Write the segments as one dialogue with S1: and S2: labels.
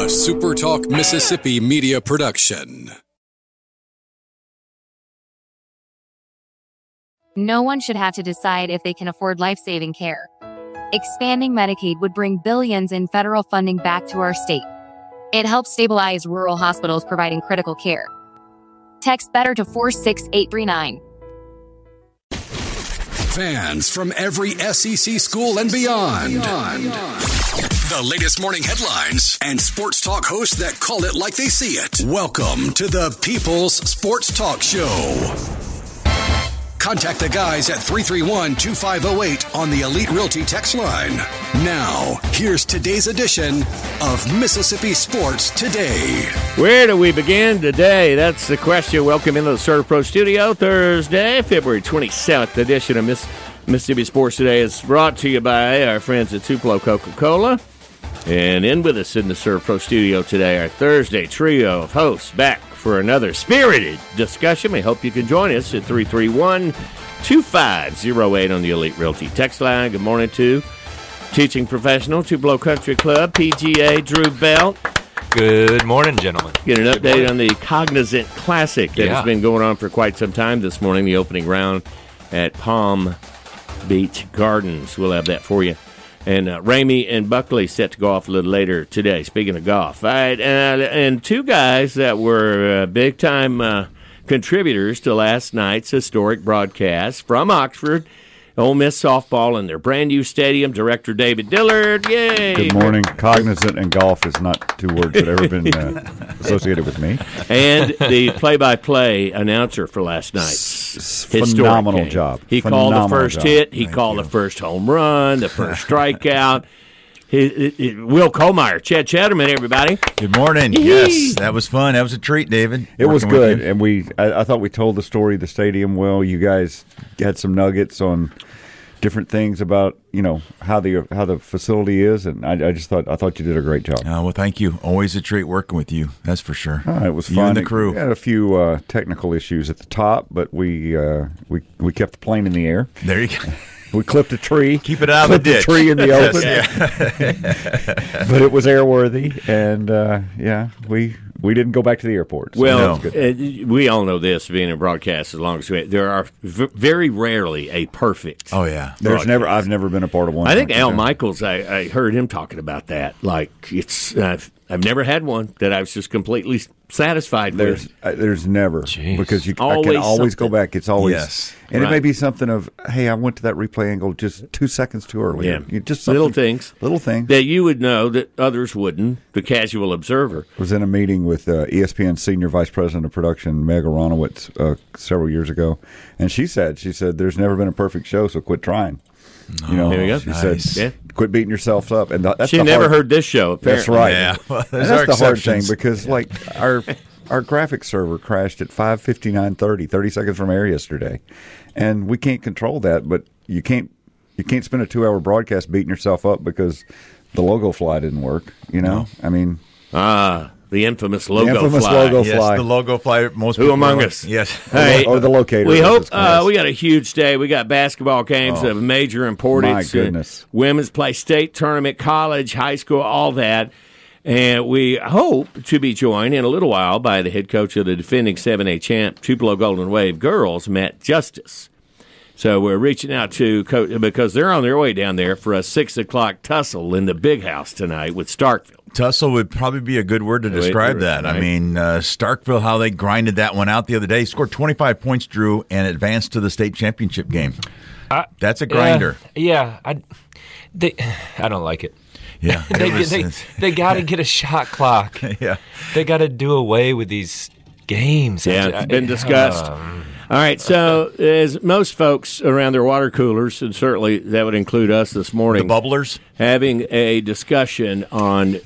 S1: A SuperTalk Mississippi media production.
S2: No one should have to decide if they can afford life-saving care. Expanding Medicaid would bring billions in federal funding back to our state. It helps stabilize rural hospitals providing critical care. Text BETTER to 46839.
S1: Fans from every SEC school and beyond. The latest morning headlines and sports talk hosts that call it like they see it. Welcome to the People's Sports Talk Show. Contact the guys at 331-2508 on the Elite Realty text line. Now, here's today's edition of Mississippi Sports Today.
S3: Where do we begin today? That's the question. Welcome into the ServPro Studio. Thursday, February 27th edition of Mississippi Sports Today is brought to you by our friends at Tupelo Coca-Cola. And in with us in the ServPro Studio today, our Thursday trio of hosts back for another spirited discussion. We hope you can join us at 331-2508 on the Elite Realty text line. Good morning to teaching professional, Tupelo Country Club, PGA, Drew Belt.
S4: Good morning, gentlemen.
S3: Get an update on the Cognizant Classic that has been going on for quite some time this morning, the opening round at Palm Beach Gardens. We'll have that for you. And Ramey and Buckley set to go off a little later today, speaking of golf. All right, and two guys that were big-time contributors to last night's historic broadcast from Oxford, Ole Miss softball in their brand-new stadium, Director David Dillard. Yay!
S5: Good morning. Cognizant and golf is not two words that have ever been associated with me.
S3: And the play-by-play announcer for last night's
S5: phenomenal
S3: game.
S5: job.
S3: He called the first hit. He called the first home run, the first strikeout. Will Kohlmeyer, Chad Chatterman, everybody.
S6: Good morning. Yes, that was fun. That was a treat, David.
S5: It was good, and I thought we told the story of the stadium well. You guys had some nuggets on different things about how the facility is, and I thought you did a great job.
S6: Well, thank you. Always a treat working with you. That's for sure.
S5: It was fun.
S6: You and the crew.
S5: We had a few technical issues at the top, but we kept the plane in the air.
S6: There you go.
S5: We clipped a tree.
S6: Keep it out of the ditch.
S5: The tree in the open.
S6: Yes,
S5: but it was airworthy, and we didn't go back to the airport. So
S3: well, we all know this, being in broadcast as long as there are very rarely a perfect.
S6: Oh yeah,
S5: I've never been a part of one.
S3: I think Al Michaels. I heard him talking about that. Like I've never had one that I was just completely satisfied with.
S5: There's never.
S6: Jeez.
S5: Because I can
S3: Always
S5: always go back. It's always and
S3: right.
S5: It may be something of, hey, I went to that replay angle just 2 seconds too early.
S3: Yeah,
S5: just
S3: little things
S5: that
S3: you would know that others wouldn't. The casual observer
S5: was in a meeting with ESPN Senior Vice President of Production Meg Aronowitz several years ago, and she said there's never been a perfect show, so quit trying.
S3: There you go.
S5: She said, quit beating yourself up. And that's
S3: she never heard this show, apparently.
S5: That's right.
S6: Yeah. Well,
S5: that's the hard thing, because our graphics server crashed at 5:59:30 seconds from air yesterday, and we can't control that. But you can't spend a 2-hour broadcast beating yourself up because the logo fly didn't work.
S6: No.
S5: I mean,
S3: the infamous logo fly.
S5: Logo
S6: yes,
S5: fly.
S6: The logo fly. Most
S3: Who
S6: people
S3: among
S6: know.
S3: us?
S6: Yes.
S3: Hey,
S5: or the locator.
S3: We hope we got a huge day. We got basketball games of major importance.
S5: My goodness.
S3: Women's play state tournament, college, high school, all that. And we hope to be joined in a little while by the head coach of the defending 7A champ, Tupelo Golden Wave girls, Matt Justice. So we're reaching out to Coach because they're on their way down there for a 6 o'clock tussle in the big house tonight with Starkville.
S6: Tussle would probably be a good word to describe that. Right. I mean, Starkville, how they grinded that one out the other day, scored 25 points, Drew, and advanced to the state championship game. That's a grinder.
S4: I don't like it.
S6: Yeah,
S4: they got to get a shot clock.
S6: Yeah,
S4: they got to do away with these games.
S3: Yeah, it's been discussed. All right, so as most folks around their water coolers, and certainly that would include us this morning,
S6: the bubblers,
S3: having a discussion on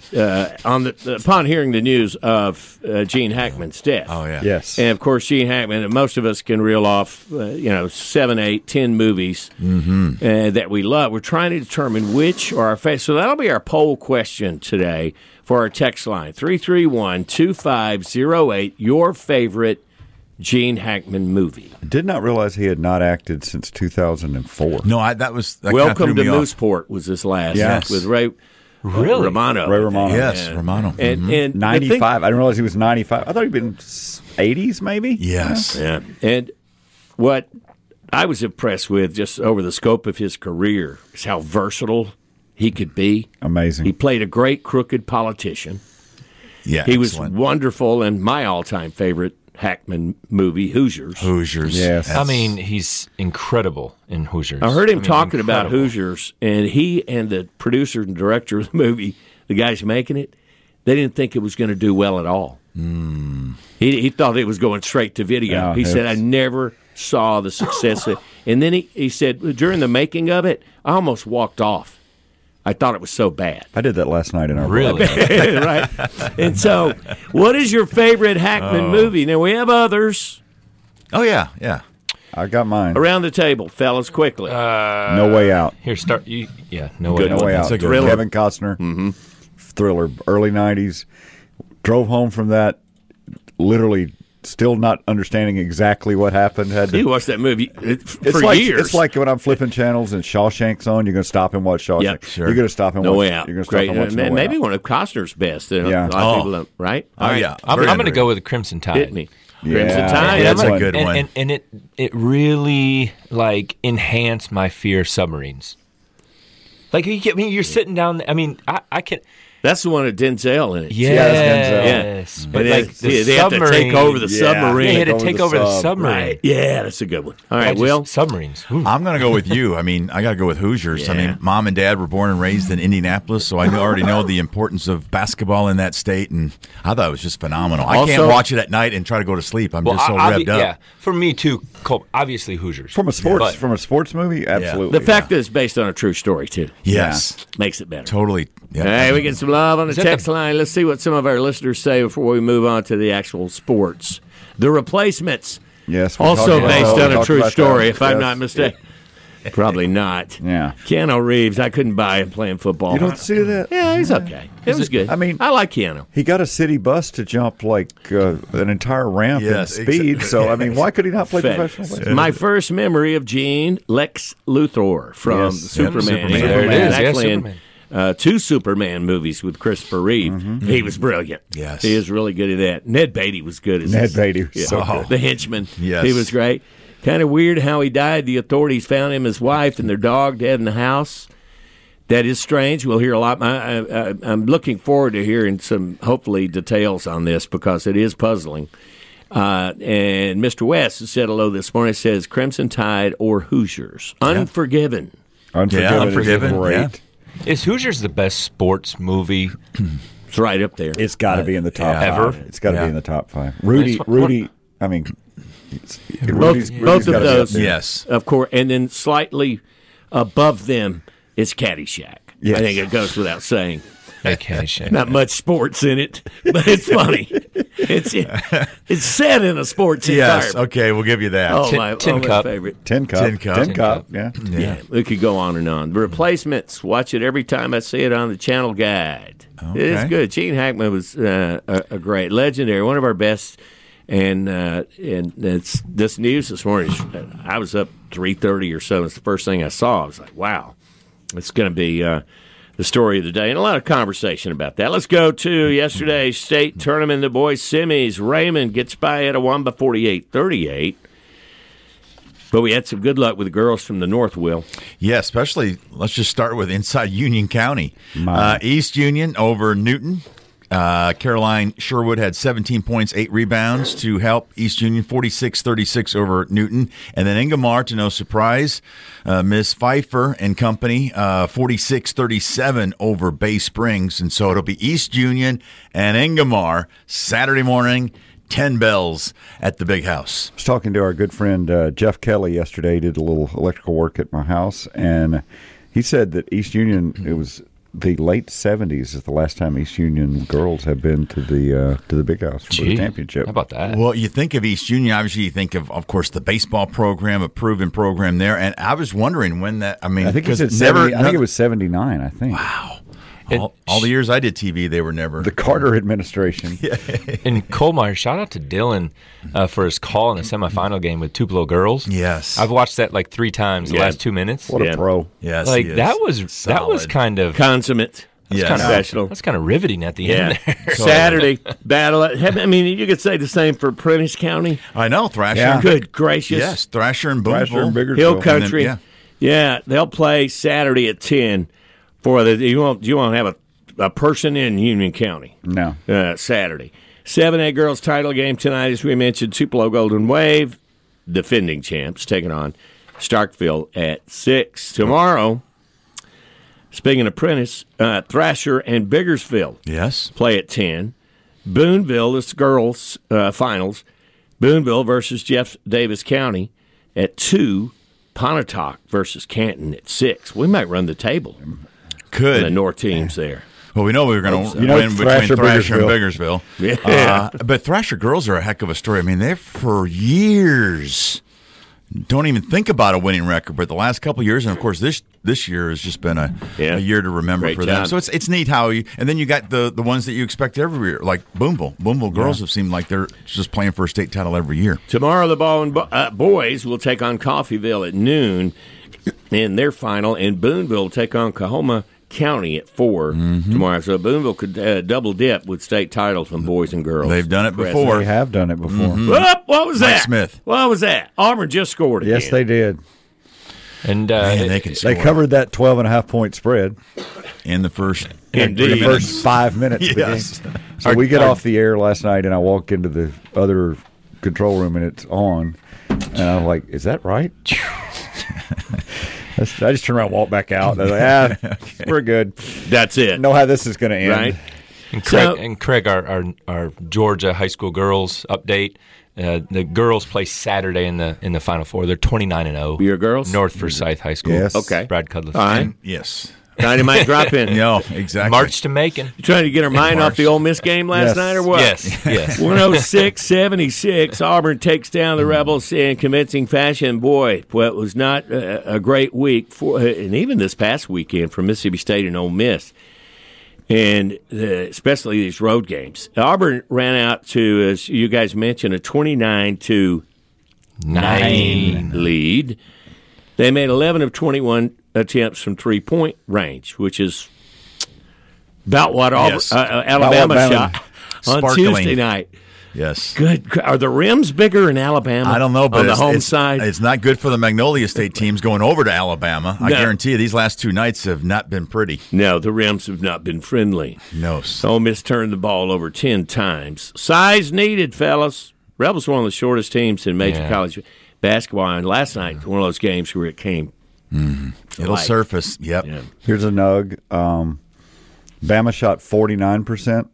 S3: upon hearing the news of Gene Hackman's death.
S6: Oh yeah,
S5: yes,
S3: and of course Gene Hackman. Most of us can reel off 7, 8, 10 movies that we love. We're trying to determine which are our favorite. So that'll be our poll question today for our text line 331-2508. Your favorite Gene Hackman movie.
S5: I did not realize he had not acted since 2004.
S6: No, that
S3: Welcome to Mooseport was his last.
S5: Yes.
S3: With Ray
S4: Really?
S3: Romano.
S5: Ray Romano.
S6: Yes, Romano.
S3: And
S5: 95. I didn't realize he was 95. I thought he'd been 80s, maybe.
S6: Yes.
S3: Yeah. And what I was impressed with just over the scope of his career is how versatile he could be.
S5: Amazing.
S3: He played a great crooked politician.
S6: Yeah,
S3: He
S6: excellent.
S3: was wonderful in my all-time favorite Hackman movie, Hoosiers.
S6: Hoosiers.
S5: Yes.
S4: I mean, he's incredible in Hoosiers.
S3: I heard him talking
S4: incredible.
S3: about Hoosiers, and he and the producer and director of the movie, the guys making it, they didn't think it was going to do well at all. He thought it was going straight to video.
S5: Yeah,
S3: He said, I never saw the success of it. And then he said, during the making of it, I almost walked off. I thought it was so bad.
S5: I did that last night in our
S4: Really?
S3: Right? And so, what is your favorite Hackman movie? Now, we have others
S6: Oh, yeah, yeah.
S5: I got mine.
S3: around the table, fellas, quickly.
S5: No Way Out.
S4: Here, start. No
S3: Good
S4: way.
S5: No Way
S6: That's
S5: Out.
S6: a good one.
S5: Kevin Costner. Thriller. Early 90s. Drove home from that literally still not understanding exactly what happened. Had to,
S3: You watched that movie
S5: it's
S3: for
S5: like,
S3: years.
S5: It's like when I'm flipping channels and Shawshank's on, you're going to stop and watch Shawshank.
S3: Yep,
S6: sure.
S5: You're going to stop and
S3: No
S5: watch.
S3: Way Out.
S5: You're going to stop
S3: Great.
S5: and watch No Way
S3: Maybe
S5: Out.
S3: one of Costner's best.
S5: Yeah.
S3: A lot of people don't, right?
S6: Oh,
S3: All right.
S6: yeah.
S4: I'm
S6: Very
S4: going to
S6: underrated.
S4: go with Crimson Tide.
S3: Hit me.
S5: Yeah.
S3: Crimson Tide.
S6: That's a
S3: That's
S6: good one.
S4: And it really like enhanced my fear of submarines. Like you're sitting down. I mean, I can.
S3: That's the one with Denzel in it.
S4: Yes, but
S3: And
S4: like the
S3: they have to take over the submarine.
S4: They had to
S5: Take
S4: take
S5: over
S4: over
S5: the
S4: the
S5: sub.
S4: submarine.
S3: Right. Yeah, that's a good one. All right,
S4: I just-
S3: Will.
S4: submarines. Ooh.
S6: I'm going to go with you. I mean, I got to go with Hoosiers. I
S3: Yeah.
S6: mean, Mom and Dad were born and raised in Indianapolis, so I already know the importance of basketball in that state, and I thought it was just phenomenal. I can't
S3: Also-
S6: watch it at night and try to go to sleep. I'm just so revved up.
S4: Yeah, for me too. Cole, obviously Hoosiers
S5: From a sports movie, absolutely.
S3: The fact that it's based on a true story, too,
S6: Yes,
S3: makes it better.
S6: totally. Yeah.
S3: Hey, we get some love on the
S4: that
S3: text line. Let's see what some of our listeners say before we move on to the actual sports. The Replacements,
S5: Yes, we
S3: also
S5: talked about
S3: based
S5: that.
S3: on
S5: We
S3: a
S5: talked
S3: true
S5: about
S3: story,
S5: that.
S3: if I'm
S5: Yes.
S3: not mistaken. Probably not.
S5: Yeah.
S3: Keanu Reeves, I couldn't buy him playing football.
S5: You don't see that?
S3: Yeah, he's okay. It was good.
S5: I mean-
S3: I like Keanu.
S5: He got a city bus to jump like an entire ramp
S6: Yes,
S5: in speed. So, I mean, why could he not play
S3: Fed.
S5: professional baseball?
S3: My first memory of Gene Lex Luthor from
S5: Yes.
S3: Superman.
S6: Superman.
S3: He
S4: There it
S3: was
S4: is. Yeah,
S3: actually
S4: Superman.
S3: in 2 Superman movies with Christopher Reeve. He was brilliant.
S6: Yes.
S3: He was really good at that. Ned Beatty was good as
S5: Ned
S3: his-
S5: Beatty was so good.
S3: The henchman.
S6: Yes.
S3: He was great. Kind of weird how he died. The authorities found him, his wife, and their dog dead in the house. That is strange. We'll hear a lot. I'm looking forward to hearing some, hopefully, details on this because it is puzzling. And Mr. West said hello this morning. It says Crimson Tide or Hoosiers. Unforgiven.
S5: Unforgiven,
S6: Yeah, Unforgiven,
S5: is great.
S6: yeah.
S4: Is Hoosiers the best sports movie?
S3: It's right up there.
S5: It's got to be in the top
S6: Yeah.
S5: five.
S4: Ever?
S5: It's got to
S6: Yeah.
S5: be in the top 5. Rudy, I mean,
S3: both of
S5: gotta be up
S3: those,
S5: there.
S6: Yes.
S3: of course. And then slightly above them is Caddyshack.
S5: Yes.
S3: I think it goes without saying.
S4: Okay, shit.
S3: Not much sports in it, but it's funny. It's set in a sports
S6: Yes.
S3: environment.
S6: Okay, we'll give you that.
S3: Oh,
S4: Tin-
S3: my,
S4: Tin
S3: oh, my
S4: Cup.
S3: favorite.
S5: Tin Cup.
S6: Tin Cup.
S5: Tin Cup, yeah.
S3: Yeah, we could go on and on. The Replacements, watch it every time I see it on the channel guide. It is
S6: Okay.
S3: good. Gene Hackman was a great, legendary, one of our best. And it's this news this morning. I was up 3:30 or so. It's the first thing I saw. I was like, wow, it's going to be the story of the day, and a lot of conversation about that. Let's go to yesterday's state tournament. The boys semis. Raymond gets by Etowamba 48-38. But we had some good luck with the girls from the North, Will.
S6: Yeah, especially, let's just start with inside Union County. East Union over Newton. Caroline Sherwood had 17 points, 8 rebounds to help East Union, 46-36 over Newton. And then Ingomar, to no surprise, Miss Pfeiffer and company, 46-37 over Bay Springs. And so it'll be East Union and Ingomar Saturday morning, 10 bells at the big house.
S5: I was talking to our good friend Jeff Kelly yesterday. He did a little electrical work at my house, and he said that East Union, it was the late 70s is the last time East Union girls have been to the big house for the championship.
S4: How about that?
S6: Well, you think of East Union, obviously you think of course, the baseball program, a proven program there. And I was wondering when that, I mean,
S5: I think,
S6: because
S5: I think it was 79, I think.
S6: Wow. All the years I did TV, they were never.
S5: The Carter administration.
S4: And Colmeyer, shout out to Dylan for his call in the semifinal game with Tupelo girls.
S6: Yes.
S4: I've watched that like 3 times the
S3: Yeah.
S4: last 2 minutes.
S5: What a pro.
S6: Yes,
S4: Like
S6: he is
S4: that was
S6: solid.
S4: kind of
S3: Consummate.
S6: Yes.
S3: Professional.
S4: That's kind of riveting at the end there.
S3: Saturday battle. I mean, you could say the same for Prentice County.
S6: I know, Thrasher.
S5: Yeah.
S3: Good gracious.
S6: Yes, Thrasher and Boonville.
S5: Thrasher and Biggersville.
S3: Hill Country.
S6: And then-
S3: yeah, they'll play Saturday at 10 for the. You won't have a person in Union County.
S5: No.
S3: Saturday. 7A girls title game tonight, as we mentioned. Tupelo Golden Wave, defending champs, taking on Starkville at 6. Tomorrow, speaking of Prentice, Thrasher and Biggersville
S6: Yes.
S3: play at 10. Boonville, this girls' finals. Boonville versus Jeff Davis County at 2. Pontotoc versus Canton at 6. We might run the table.
S6: Could.
S3: The North teams there.
S6: Well, we know we were going to
S5: You know,
S6: win between Thrasher and
S5: Biggersville.
S6: Biggersville.
S3: Yeah.
S6: But Thrasher girls are a heck of a story. I mean, they've for years don't even think about a winning record. But the last couple of years, and of course this year has just been a year to remember
S3: Great
S6: for them.
S3: job.
S6: So it's neat how you. And then you got the ones that you expect every year, like Boonville. Boonville girls have seemed like they're just playing for a state title every year.
S3: Tomorrow, the ball and boys will take on Coffeyville at noon in their final, and Boonville will take on Coahoma County at 4 tomorrow. So Boonville could double dip with state titles from boys and girls.
S6: They've done it
S3: Impressive.
S6: before.
S5: They have done it before.
S3: Whoop, what was
S6: Mike
S3: that?
S6: Smith.
S3: What was that? Auburn just scored again.
S5: Yes, they did.
S4: And
S6: Man, they can score
S5: They covered that 12.5-point spread
S6: in the first.
S3: Indeed.
S5: in the first 5 minutes of the
S6: Yes.
S5: game. So we get off the air last night, and I walk into the other control room, and it's on. And I'm like, is that right? I just turn around and walk back out. And I was like, we're good.
S3: That's it.
S5: Know how this is going to end.
S3: Right?
S4: And Craig, our Georgia high school girls update. The girls play Saturday in the Final Four. They're 29-0.
S3: Your girls?
S4: North Forsyth High School.
S5: Yes.
S3: Okay.
S4: Brad Cudlitz.
S3: All right.
S6: Yes.
S3: Dynamite drop in.
S6: No, exactly.
S4: March to Macon.
S3: You trying to get her mind off
S6: March.
S3: the Ole Miss game last
S5: Yes.
S3: night or what?
S4: Yes.
S3: 106-76. Auburn takes down the Rebels in convincing fashion. Boy, well, it was not a great week for, and even this past weekend for Mississippi State and Ole Miss, and especially these road games. Auburn ran out to, as you guys mentioned, a 29-9 lead. They made 11 of 21 attempts from three-point range, which is about what Auburn,
S6: Yes.
S3: Alabama
S5: Alabama.
S3: shot on
S6: Sparkling.
S3: Tuesday night.
S6: Yes.
S3: Good. Are the rims bigger in Alabama?
S6: I don't know, but
S3: on the
S6: it's,
S3: home
S6: it's,
S3: side.
S6: it's not good for the Magnolia State teams going over to Alabama. I
S3: No.
S6: guarantee you these last 2 nights have not been pretty.
S3: No, the rims have not been friendly.
S6: No.
S3: Ole Miss turned the ball over 10 times. Size needed, fellas. Rebels were one of the shortest teams in major college basketball. And last night, one of those games where it came.
S6: It'll surface. Yep.
S3: Yeah.
S5: Here's a nug. Bama shot 49%.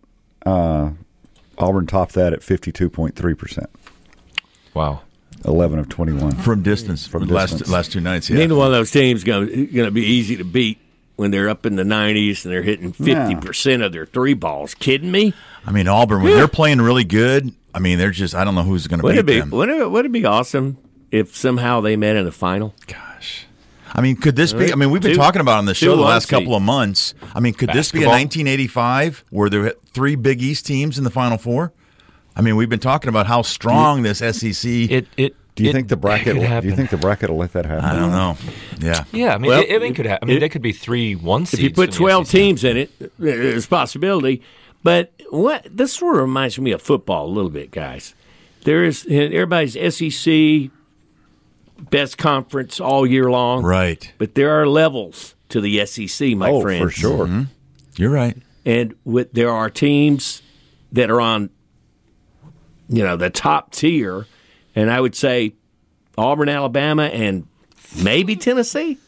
S5: Auburn topped that at 52.3%.
S4: Wow.
S5: 11 of 21.
S6: From distance.
S5: From
S6: last
S5: distance.
S6: last 2 nights. Yeah.
S3: Neither one of those teams going to be easy to beat when they're up in the 90s and they're hitting 50% of their three balls. Kidding me?
S6: I mean, Auburn, when they're playing really good, I mean, they're just, I don't know who's going to beat them.
S3: Would it be awesome if somehow they met in the final?
S6: Gosh. I mean, could this be? I mean, we've been
S3: Two-
S6: talking about it on the show the last
S3: two-one
S6: couple of months. I mean, could this be a
S4: Basketball.
S6: 1985 where there were 3 Big East teams in the Final Four? I mean, we've been talking about how strong this SEC.
S4: Do
S5: Do you think the bracket?
S4: could
S5: Do
S4: happen.
S5: you think the bracket will let that happen?
S6: I don't know. Yeah.
S4: Yeah, I mean,
S3: Well,
S4: it could happen. I mean, they could be 3-1 seeds.
S3: If you put
S4: in the
S3: 12
S4: SEC.
S3: teams in it, there's a possibility. But this sort of reminds me of football a little bit, guys. There is everybody's SEC best conference all year long,
S6: Right.
S3: but there are levels to the SEC, my friends.
S5: for sure.
S6: You're right.
S3: And there are teams that are on, the top tier, and I would say Auburn, Alabama, and maybe Tennessee.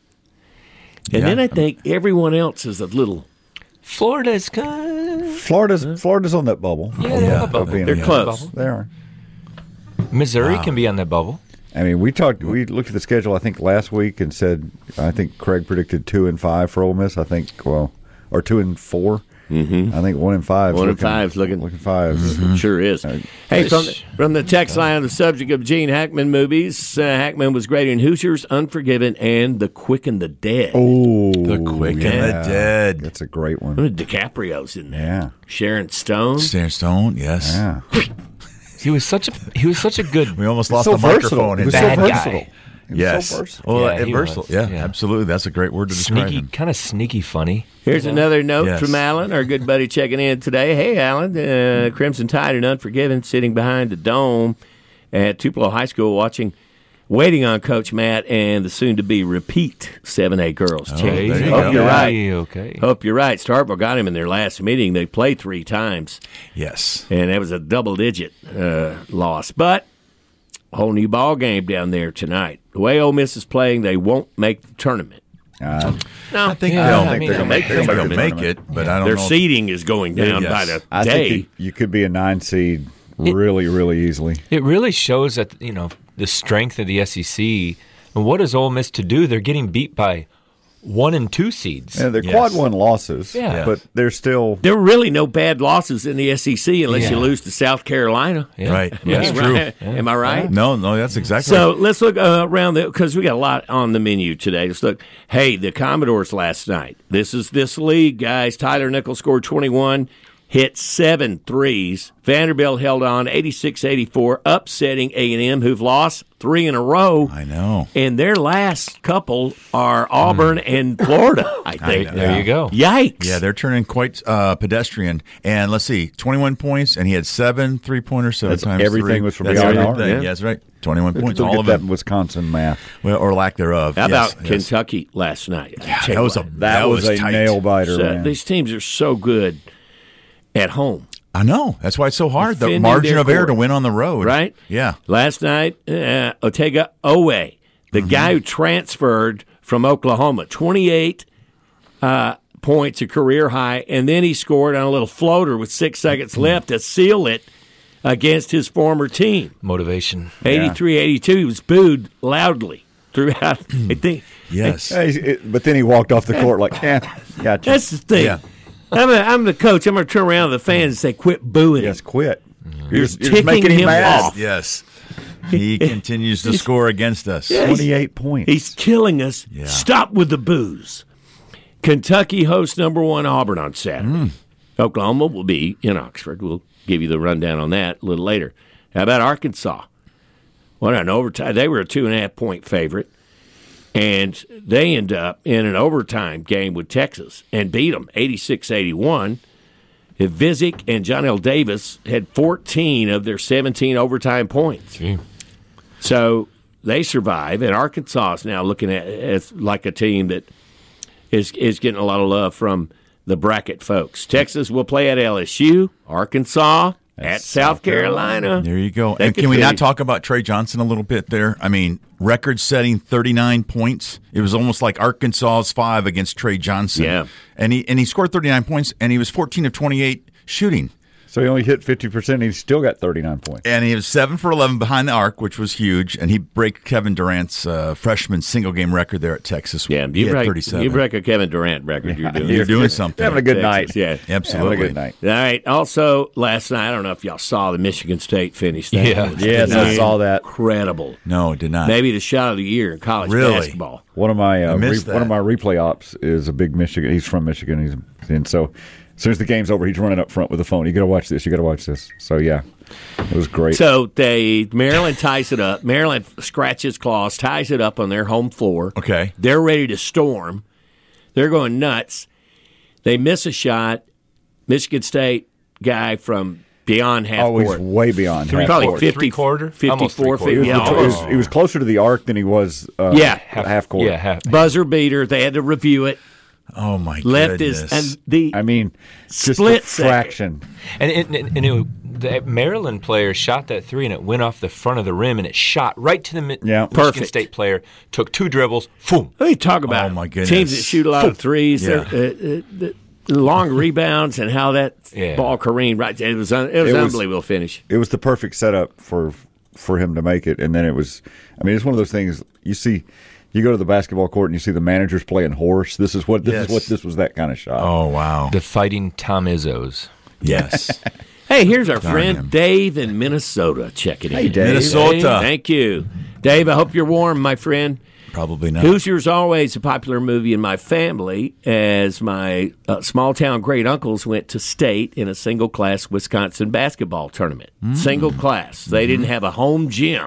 S3: And then I think everyone else is a little.
S4: Florida's good.
S5: Florida's on that bubble.
S4: Yeah, they have a bubble.
S5: being
S3: They're
S5: on that
S3: close.
S5: bubble. They are.
S4: Missouri can be on that bubble.
S5: I mean, we looked at the schedule, I think, last week and said, I think Craig predicted 2-5 for Ole Miss. I think, or 2-4. Mm-hmm. I think 1-5.
S3: 1-5 is looking
S5: 5.
S3: It sure is. Hey, from the text line on the subject of Gene Hackman movies, Hackman was great in Hoosiers, Unforgiven, and The Quick and the Dead.
S5: Oh,
S6: The Quick and the Dead.
S5: That's a great one.
S3: DiCaprio's in there.
S5: Yeah.
S3: Sharon Stone.
S6: Sandstone, yes.
S5: Yeah.
S4: He was such a good
S6: We almost lost
S5: So
S6: the microphone.
S5: versatile. He was so
S4: bad
S5: versatile.
S4: guy.
S6: Yes.
S5: So versatile.
S6: Well,
S4: Yeah, he
S6: versatile.
S4: was.
S6: Yeah,
S4: Yeah.
S6: absolutely. That's a great word to describe
S4: Sneaky,
S6: him.
S4: kind of sneaky funny.
S3: Here's another note
S6: Yes.
S3: from Alan, our good buddy checking in today. Hey, Alan, Crimson Tide and Unforgiven sitting behind the dome at Tupelo High School waiting on Coach Matt and the soon-to-be repeat 7A girls team.
S6: there you
S3: Hope
S6: go.
S3: you're right.
S4: Okay.
S3: Hope you're right. Starkville got him in their last meeting. They played 3 times,
S6: Yes.
S3: and it was a double-digit loss. But a whole new ball game down there tonight. The way Ole Miss is playing, they won't make the tournament.
S6: I think
S4: Yeah,
S6: they'll,
S4: I mean,
S6: they'll make
S5: tournament.
S6: it, but I don't
S3: Their
S6: know.
S3: seeding is going down
S6: Yes.
S3: by the
S5: I
S3: day.
S5: think you could be a 9 seed really, really easily.
S4: It really shows that the strength of the SEC. And what is Ole Miss to do? They're getting beat by 1 and 2 seeds.
S5: Yeah, they're
S6: Yes.
S5: quad 1 losses,
S4: Yeah.
S5: but they're still.
S3: There are really no bad losses in the SEC unless you
S4: Yeah.
S3: lose to South Carolina.
S4: Yeah.
S6: Right. That's
S3: Am I
S6: true.
S3: right? Am I right?
S6: No, that's exactly
S3: So
S6: right.
S3: let's look around because we got a lot on the menu today. Let's look. Hey, the Commodores last night. This is this league, guys. Tyler Nichols scored 21, hit 7 threes. Vanderbilt held on 86-84, upsetting A&M, who've lost 3 in a row.
S6: I know.
S3: And their last couple are Auburn and Florida, I think.
S4: There you go.
S3: Yikes.
S6: Yeah, they're turning quite pedestrian. And let's see, 21 points, and he had 7 3-pointers, 7
S5: That's
S6: times
S5: everything
S6: 3.
S5: was from
S6: That's
S5: beyond
S6: everything.
S5: arc,
S6: Yeah, that's right. 21 points,
S5: Look
S6: all
S5: at
S6: of
S5: that
S6: it.
S5: Wisconsin math.
S6: Well, or lack thereof.
S3: How
S6: Yes,
S3: about
S6: yes.
S3: Kentucky last night?
S6: That was
S5: That was a
S6: tight.
S5: nail biter,
S3: So
S5: man.
S3: these teams are so good at home.
S6: I know. That's why it's so hard. The
S3: Defending
S6: margin
S3: their
S6: of error
S3: court.
S6: to win on the road.
S3: Right?
S6: Yeah.
S3: Last night, Otega Owe, the guy who transferred from Oklahoma, 28 points, a career high, and then he scored on a little floater with 6 seconds left to seal it against his former team.
S4: Motivation.
S3: 83-82, he was booed loudly throughout. I think
S6: Yes.
S5: But then he walked off the court like, gotcha.
S3: that's the thing.
S6: Yeah.
S3: I'm the coach. I'm going to turn around to the fans and say, quit booing him.
S5: Yes, quit.
S3: You're
S5: just
S3: ticking
S5: making him
S3: him
S5: mad.
S3: off.
S6: Yes. He continues to score against us.
S3: Yeah.
S5: 28 points.
S3: He's killing us.
S6: Yeah.
S3: Stop with the booze. Kentucky hosts number 1 Auburn on Saturday. Oklahoma will be in Oxford. We'll give you the rundown on that a little later. How about Arkansas? What an overtime. They were a 2.5-point favorite, and they end up in an overtime game with Texas and beat them 86-81. Vizic and John L. Davis had 14 of their 17 overtime points.
S4: Gee.
S3: So they survive, and Arkansas is now looking at as like a team that is getting a lot of love from the bracket folks. Texas will play at LSU, Arkansas at South Carolina.
S6: There you go.
S3: That
S6: And
S3: could
S6: can we
S3: be-
S6: not talk about Trey Johnson a little bit there? I mean, record-setting 39 points. It was almost like Arkansas's 5 against Trey Johnson.
S3: Yeah.
S6: And he scored 39 points, and he was 14 of 28 shooting.
S5: So he only hit 50%, and he still got 39 points.
S6: And he was 7 for 11 behind the arc, which was huge. And he break Kevin Durant's freshman single-game record there at Texas.
S3: Yeah,
S6: He
S3: you
S6: had
S3: break,
S6: 37.
S3: you break a Kevin Durant record.
S6: You're doing something.
S5: Having a good
S3: Texas,
S5: night.
S3: yeah.
S6: Absolutely.
S5: Having a good night.
S3: All right. Also, last night, I don't know if y'all saw the Michigan State finish. That
S4: Yeah.
S3: was
S5: Yes, I saw that.
S3: incredible.
S6: No, it did not.
S3: Maybe the shot of the year in college
S6: Really?
S3: basketball.
S5: One of my
S6: missed
S5: one of
S6: that.
S5: my replay ops is a big Michigan. He's from Michigan. And so as soon as the game's over, he's running up front with the phone. You got to watch this. You got to watch this. So yeah, it was great.
S3: So Maryland ties it up. Maryland scratches claws, ties it up on their home floor.
S6: Okay.
S3: They're ready to storm. They're going nuts. They miss a shot. Michigan State guy from beyond half
S5: Always
S3: court.
S5: way beyond half
S3: Probably
S5: court.
S3: 50,
S4: Three-quarter?
S3: 54,
S4: Almost three-quarter.
S5: He was,
S3: yeah, almost.
S5: he was closer to the arc than he was
S3: Yeah.
S5: half court.
S4: Yeah, half.
S3: Buzzer beater. They had to review it.
S6: Oh, my
S3: Left
S6: goodness.
S3: his and the
S5: I mean, just
S3: Split
S5: a fraction.
S4: The Maryland player shot that 3, and it went off the front of the rim, and it shot right to the Michigan
S3: Perfect.
S4: State player. Took 2 dribbles. Boom.
S3: Let me talk about
S6: Oh, my goodness.
S3: teams that shoot a lot of threes,
S6: Yeah.
S3: the long rebounds, and how that
S4: Yeah.
S3: ball careened. Right, it was an unbelievable finish.
S5: It was the perfect setup for him to make it, and then it was. I mean, it's one of those things you see. You go to the basketball court and you see the managers playing horse. This is what this was that kind of shot.
S6: Oh, wow.
S4: The Fighting Tom Izzos.
S6: Yes.
S3: Hey, here's our
S6: Darn
S3: friend
S6: him.
S3: Dave in Minnesota checking in.
S5: Hey, Dave.
S6: Minnesota.
S3: Thank you. Dave, I hope you're warm, my friend.
S6: Probably not.
S3: Hoosiers always a popular movie in my family, as my small-town great-uncles went to state in a single-class Wisconsin basketball tournament. Single class. They didn't have a home gym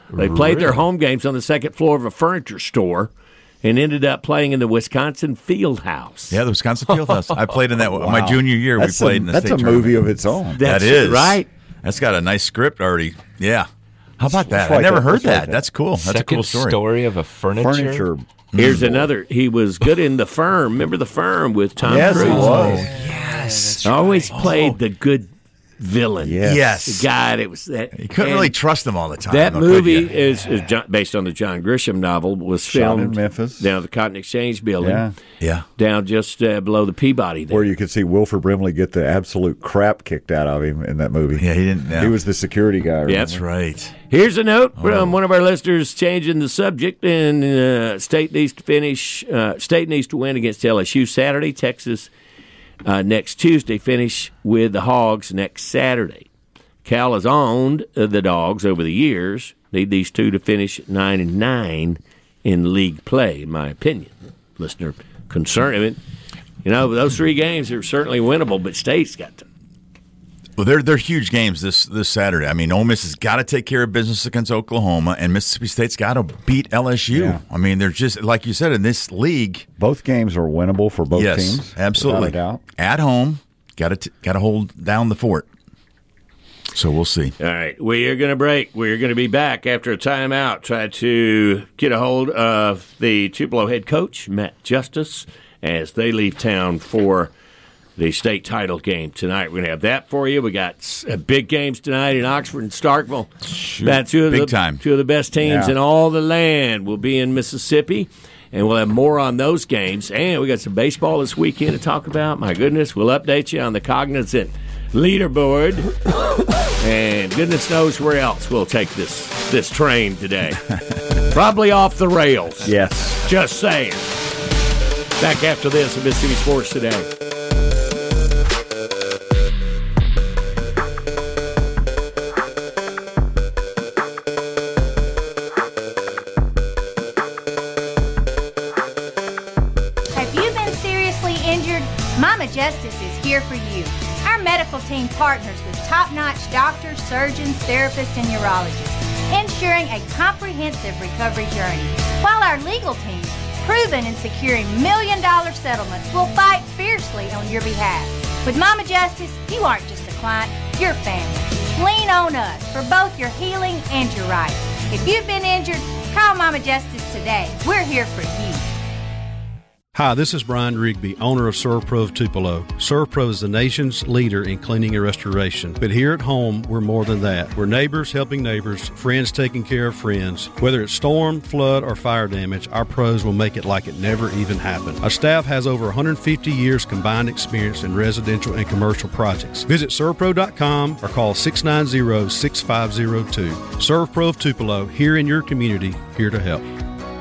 S3: They played their home games on the second floor of a furniture store and ended up playing in the Wisconsin Fieldhouse.
S6: Yeah, the Wisconsin Fieldhouse. I played in that my junior year.
S5: That's
S6: we played in the state
S5: That's a movie of its own.
S6: That is.
S3: Right.
S6: That's got a nice script already. Yeah. How about that?
S5: like
S6: I never
S5: that.
S6: heard
S5: Let's like
S6: that.
S5: that.
S6: That's cool. That's
S4: Second
S6: a cool story.
S4: story of a
S5: Furniture.
S3: Here's another. He was good in The Firm. Remember The Firm with Tom
S5: Yes,
S3: Cruise?
S5: he was.
S4: Yes.
S3: Always played the good villain.
S5: Yes.
S3: The guy that was that.
S6: You couldn't
S3: and
S6: really trust them all the time.
S3: That
S6: though, could
S3: movie
S6: you?
S3: is based on the John Grisham novel. Was
S5: Shot
S3: filmed
S5: in Memphis.
S3: down at the Cotton Exchange building.
S5: Yeah.
S6: Yeah.
S3: Down just below the Peabody there.
S5: Where you could see Wilford Brimley get the absolute crap kicked out of him in that movie.
S6: Yeah, he didn't. Yeah.
S5: He was the security guy. Remember?
S6: That's right.
S3: Here's a note from one of our listeners changing the subject. And State needs to finish. State needs to win against LSU Saturday. Texas next Tuesday. Finish with the Hogs next Saturday. Cal has owned the Dogs over the years. Need these two to finish 9-9 in league play, in my opinion. Listener concern. I mean, those 3 games are certainly winnable, but State's got to.
S6: Well, they're huge games this Saturday. I mean, Ole Miss has got to take care of business against Oklahoma, and Mississippi State's got to beat LSU.
S5: Yeah.
S6: I mean, they're just like you said in this league.
S5: Both games are winnable for both
S6: Yes,
S5: teams.
S6: absolutely.
S5: Without a doubt.
S6: At home, got to hold down the fort. So we'll see.
S3: All right, we are going to break. We're going to be back after a timeout. Try to get a hold of the Tupelo head coach, Matt Justice, as they leave town for the state title game tonight. We're going to have that for you. We got big games tonight in Oxford and Starkville. That's two of the best teams in all the land will be in Mississippi. And we'll have more on those games. And we got some baseball this weekend to talk about. My goodness, we'll update you on the Cognizant leaderboard. And goodness knows where else we'll take this train today. Probably off the rails.
S5: Yes.
S3: Just saying. Back after this in Mississippi Sports Today.
S7: Mama Justice is here for you. Our medical team partners with top-notch doctors, surgeons, therapists, and urologists, ensuring a comprehensive recovery journey. While our legal team, proven in securing million-dollar settlements, will fight fiercely on your behalf. With Mama Justice, you aren't just a client, you're family. Lean on us for both your healing and your rights. If you've been injured, call Mama Justice today. We're here for you.
S8: Hi, this is Brian Rigby, owner of ServPro of Tupelo. ServPro is the nation's leader in cleaning and restoration. But here at home, we're more than that. We're neighbors helping neighbors, friends taking care of friends. Whether it's storm, flood, or fire damage, our pros will make it like it never even happened. Our staff has over 150 years combined experience in residential and commercial projects. Visit ServPro.com or call 690-6502. ServPro of Tupelo, here in your community, here to help.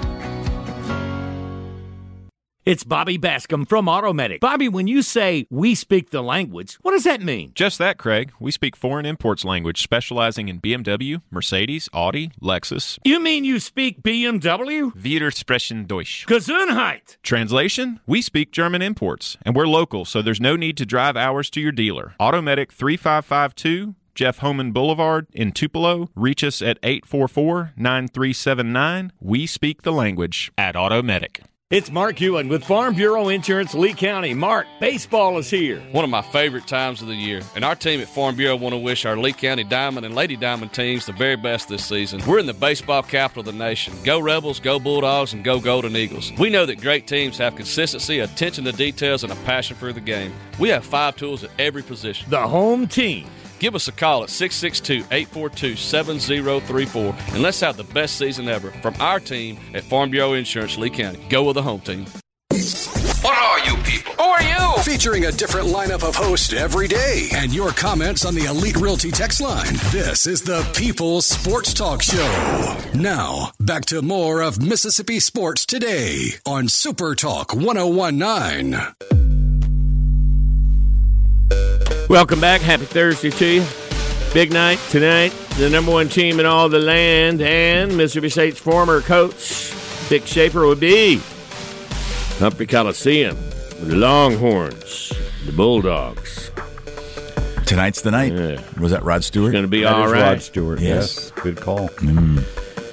S9: It's Bobby Bascom from AutoMedic. Bobby, when you say we speak the language, what does that mean?
S10: Just that, Craig. We speak foreign imports language, specializing in BMW, Mercedes, Audi, Lexus.
S9: You mean you speak BMW?
S10: Wir sprechen Deutsch.
S9: Gesundheit.
S10: Translation, we speak German imports, and we're local, so there's no need to drive hours to your dealer. AutoMedic 3552 Jeff Homan Boulevard in Tupelo. Reach us at 844-9379. We speak the language at AutoMedic.
S9: It's Mark Ewan with Farm Bureau Insurance, Lee County. Mark, baseball is here.
S11: One of my favorite times of the year. And our team at Farm Bureau want to wish our Lee County Diamond and Lady Diamond teams the very best this season. We're in the baseball capital of the nation. Go Rebels, go Bulldogs, and go Golden Eagles. We know that great teams have consistency, attention to details, and a passion for the game. We have 5 tools at every position.
S9: The home team.
S11: Give us a call at 662-842-7034, and let's have the best season ever from our team at Farm Bureau Insurance, Lee County. Go with the home team.
S1: What are you people? Who are you? Featuring a different lineup of hosts every day and your comments on the Elite Realty text line. This is the People's Sports Talk Show. Now, back to more of Mississippi Sports Today on Super Talk 101.9.
S3: Welcome back. Happy Thursday to you. Big night tonight. The number one team in all the land and Mississippi State's former coach, Vic Schaefer, will be Humphrey Coliseum with the Longhorns, the Bulldogs.
S6: Tonight's the night.
S3: Yeah.
S6: Was that Rod Stewart?
S3: It's going to be
S5: That
S3: all
S5: is
S3: right.
S5: Rod Stewart, yes. Good call.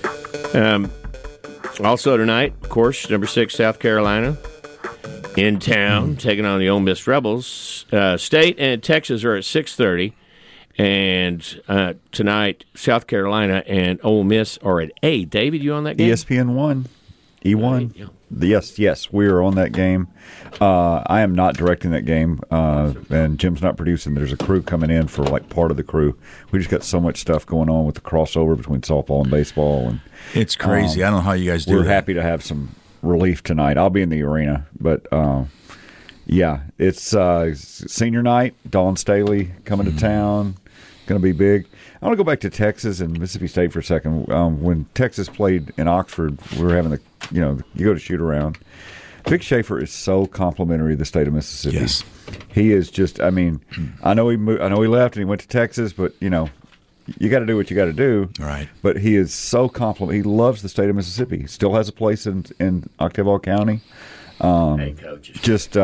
S3: Also tonight, of course, number 6 South Carolina in town, taking on the Ole Miss Rebels. State and Texas are at 6:30, and tonight South Carolina and Ole Miss are at 8. David, you on that game?
S5: ESPN 1, E1. Yes, we are on that game. I am not directing that game, and Jim's not producing. There's a crew coming in for like part of the crew. We just got so much stuff going on with the crossover between softball and baseball, and
S6: it's crazy. I don't know how you guys do.
S5: We're
S6: that.
S5: happy to have some relief tonight. I'll be in the arena, but yeah, it's senior night. Dawn Staley coming to town. Going to be big. I want to go back to Texas and Mississippi State for a second. When Texas played in Oxford, we were having you go to shoot around. Vic Schaefer is so complimentary of the state of Mississippi.
S6: Yes,
S5: he is just. I mean, I know he left and he went to Texas, but you got to do what you got to do.
S6: Right.
S5: But he is so complimentary. He loves the state of Mississippi. He still has a place in Octavia County.
S3: Hey, coaches.
S5: Just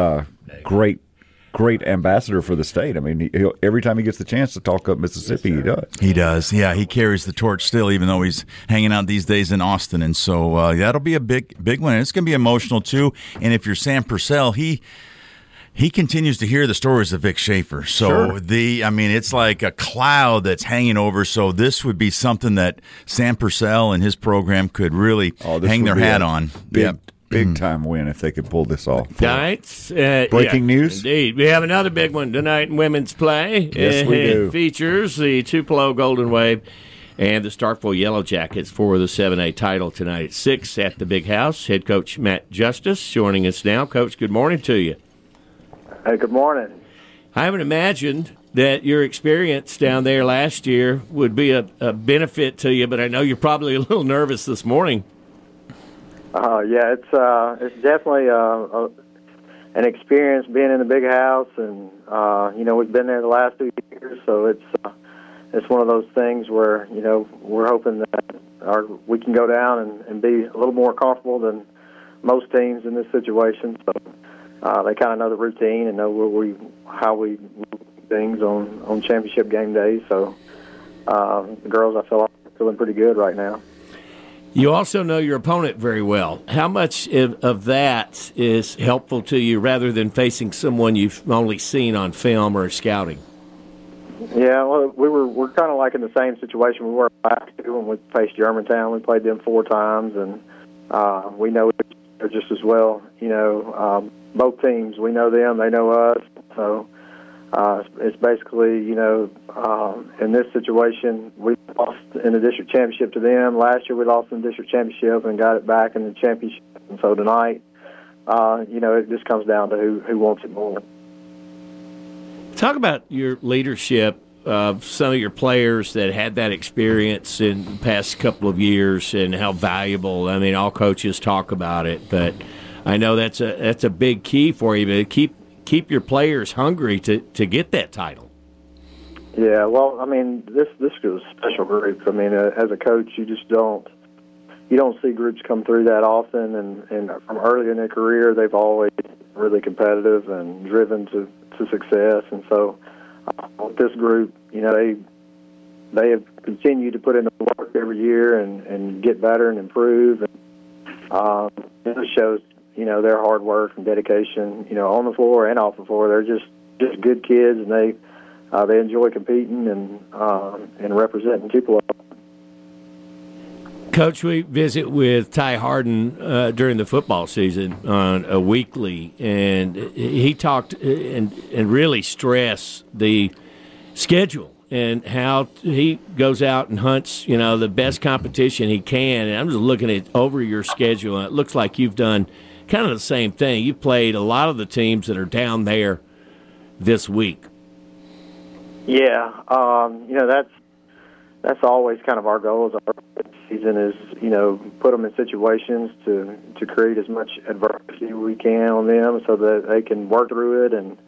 S5: great ambassador for the state. I mean, every time he gets the chance to talk up Mississippi, he does.
S6: He does. Yeah, he carries the torch still, even though he's hanging out these days in Austin. And so that'll be a big one. It's going to be emotional, too. And if you're Sam Purcell, he continues to hear the stories of Vic Schaefer. So, sure. It's like a cloud that's hanging over. So this would be something that Sam Purcell and his program could really hang their hat on.
S5: Big time win if they could pull this off.
S3: Tonight,
S5: breaking news.
S3: Indeed, we have another big one tonight in women's play.
S5: Yes, we do.
S3: It features the Tupelo Golden Wave and the Starkville Yellow Jackets for the 7A title tonight at 6 at the Big House. Head coach Matt Justice joining us now. Coach, good morning to you.
S12: Hey, good morning.
S3: I haven't imagined that your experience down there last year would be a benefit to you, but I know you're probably a little nervous this morning.
S12: Yeah, it's definitely an experience being in the Big House, and we've been there the last 2 years, so it's one of those things where we're hoping that we can go down and be a little more comfortable than most teams in this situation. So they kind of know the routine and know how we do things on championship game days. So the girls, I feel like, are feeling pretty good right now.
S3: You also know your opponent very well. How much of that is helpful to you rather than facing someone you've only seen on film or scouting?
S12: Yeah, well, we're kind of like in the same situation we were last year when we faced Germantown. We played them 4 times, and we know each other just as well. Both teams, we know them, they know us. So it's basically, in this situation, we lost in the district championship to them. Last year we lost in the district championship and got it back in the championship. And so tonight, it just comes down to who wants it more.
S3: Talk about your leadership of some of your players that had that experience in the past couple of years and how valuable. I mean, all coaches talk about it, but I know that's a big key for you, but keep your players hungry to get that title.
S12: Yeah, well, I mean, this is a special group. I mean, as a coach, you just don't see groups come through that often, and from early in their career, they've always been really competitive and driven to success. And so with this group, they have continued to put in the work every year and get better and improve. And it shows, their hard work and dedication, on the floor and off the floor. They're just good kids, and they enjoy competing and representing Tupelo.
S3: Coach, we visit with Ty Harden during the football season on a weekly, and he talked and really stressed the schedule and how he goes out and hunts, the best competition he can. And I'm just looking over your schedule, and it looks like you've done kind of the same thing. You've played a lot of the teams that are down there this week.
S12: Yeah, that's always kind of our goal as our season is, put them in situations to create as much adversity we can on them so that they can work through it and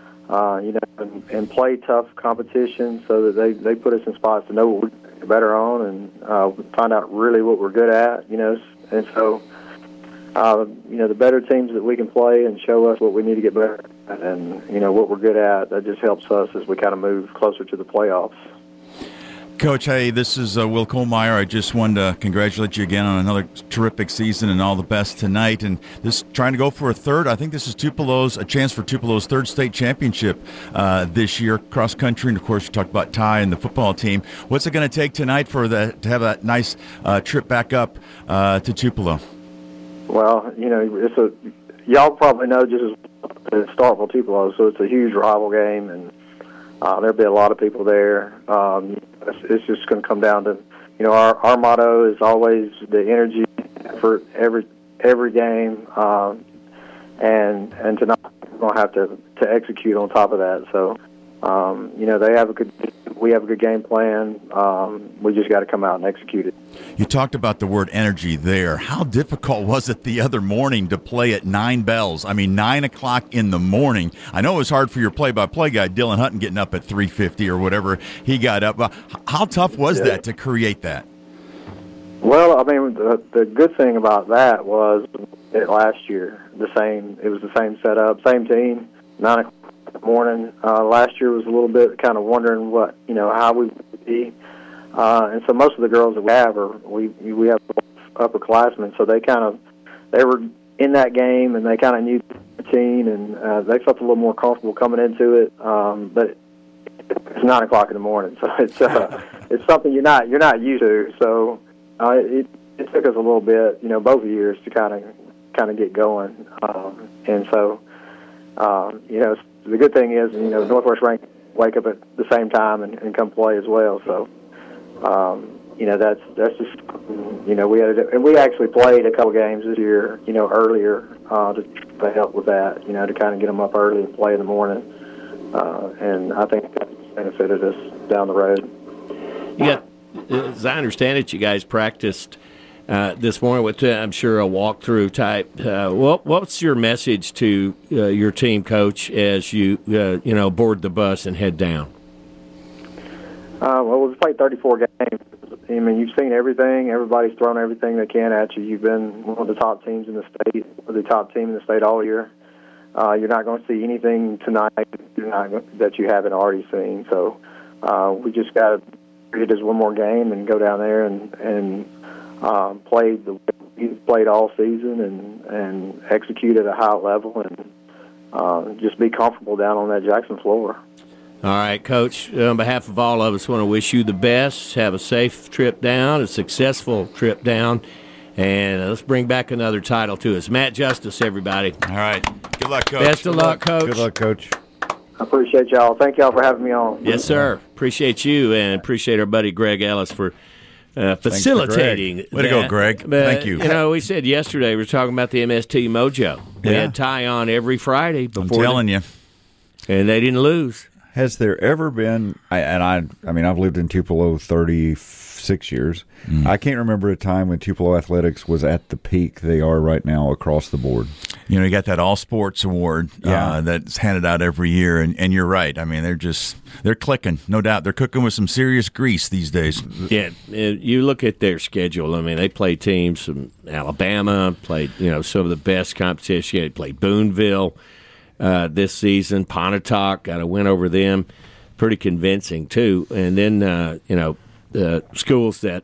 S12: play tough competition so that they put us in spots to know what we're better on and find out really what we're good at, and so the better teams that we can play and show us what we need to get better at and what we're good at, that just helps us as we kind of move closer to the playoffs.
S6: Coach, hey, this is Will Kohlmeyer. I just wanted to congratulate you again on another terrific season and all the best tonight. And this trying to go for a third. I think this is a chance for Tupelo's third state championship this year, cross country. And of course, you talked about Ty and the football team. What's it going to take tonight to have that nice trip back up to Tupelo?
S12: Well, y'all probably know just as Starkville Tupelo, so it's a huge rival game, and there'll be a lot of people there. It's just going to come down to, our motto is always the energy for every game, and tonight we're going to have to execute on top of that. So, we have a good game plan. We just got to come out and execute it.
S6: You talked about the word energy there. How difficult was it the other morning to play at 9 bells? I mean, 9 o'clock in the morning. I know it was hard for your play-by-play guy, Dylan Hutton, getting up at 3:50 or whatever he got up. How tough was that to create that?
S12: Well, I mean, the good thing about that was last year, it was the same setup, same team, 9 o'clock in the morning. Last year was a little bit kind of wondering how we would be. And so most of the girls that we have we have upperclassmen, so they were in that game and they kind of knew the routine, and they felt a little more comfortable coming into it. But it's 9 o'clock in the morning, so it's something you're not used to. So it took us a little bit, both years to kind of get going. And so the good thing is, Northwest Rankin wake up at the same time and come play as well. So. That's just, we actually played a couple games this year, earlier, to help with that, to kind of get them up early and play in the morning. And I think that benefited us down the road.
S3: Yeah, as I understand it, you guys practiced this morning with, I'm sure, a walkthrough type. What's your message to your team, Coach, as you, board the bus and head down?
S12: Well, we've played 34 games. I mean, you've seen everything. Everybody's thrown everything they can at you. You've been one of the top teams in the state, or the top team in the state all year. You're not going to see anything tonight that you haven't already seen. So we just got to treat it as one more game and go down there and play the way we've played all season and execute at a high level and just be comfortable down on that Jackson floor.
S3: All right, Coach, on behalf of all of us, I want to wish you the best. Have a safe trip down, a successful trip down, and let's bring back another title to us. Matt Justice, everybody.
S6: All right. Good luck, Coach.
S3: Best of luck, Coach.
S5: Good luck, Coach.
S12: I appreciate y'all. Thank y'all for having me on.
S3: Yes, sir. Appreciate you, and appreciate our buddy Greg Ellis for facilitating.
S6: Way to go, Greg. Thank you.
S3: We said yesterday we were talking about the MST Mojo. We had Ty on every Friday before.
S6: I'm telling you.
S3: And they didn't lose.
S5: Has there ever been, I mean, I've lived in Tupelo 36 years. I can't remember a time when Tupelo athletics was at the peak they are right now across the board.
S6: You got that All Sports Award that's handed out every year, and you're right. I mean, they're clicking, no doubt. They're cooking with some serious grease these days.
S3: Yeah, you look at their schedule. I mean, they play teams from Alabama, played some of the best competition. They played Boonville this season. Pontotoc got a win over them, pretty convincing too. And then the schools that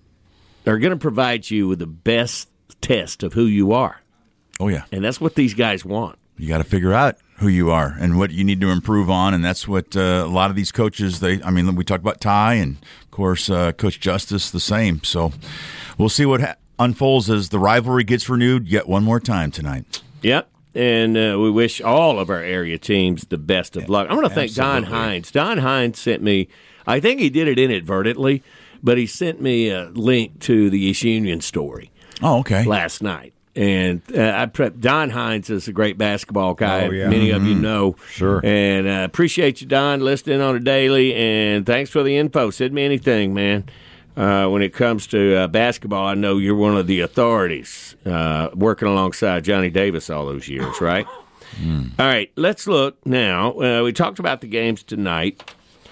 S3: are going to provide you with the best test of who you are.
S6: Oh yeah,
S3: and that's what these guys want.
S6: You got to figure out who you are and what you need to improve on, and that's what a lot of these coaches. We talked about Ty and of course Coach Justice the same. So we'll see what unfolds as the rivalry gets renewed yet one more time tonight.
S3: Yep. And we wish all of our area teams the best of luck. I'm going to thank Don Hines. Don Hines sent me, I think he did it inadvertently, but he sent me a link to the East Union story.
S6: Oh, okay.
S3: Last night. And Don Hines is a great basketball guy. Oh, yeah. Many of you know.
S5: Sure.
S3: And I appreciate you, Don, listening on a daily. And thanks for the info. Send me anything, man. When it comes to basketball, I know you're one of the authorities, working alongside Johnny Davis all those years, right? All right, let's look now. We talked about the games tonight.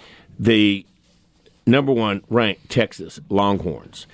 S3: The number 1 ranked Texas Longhorns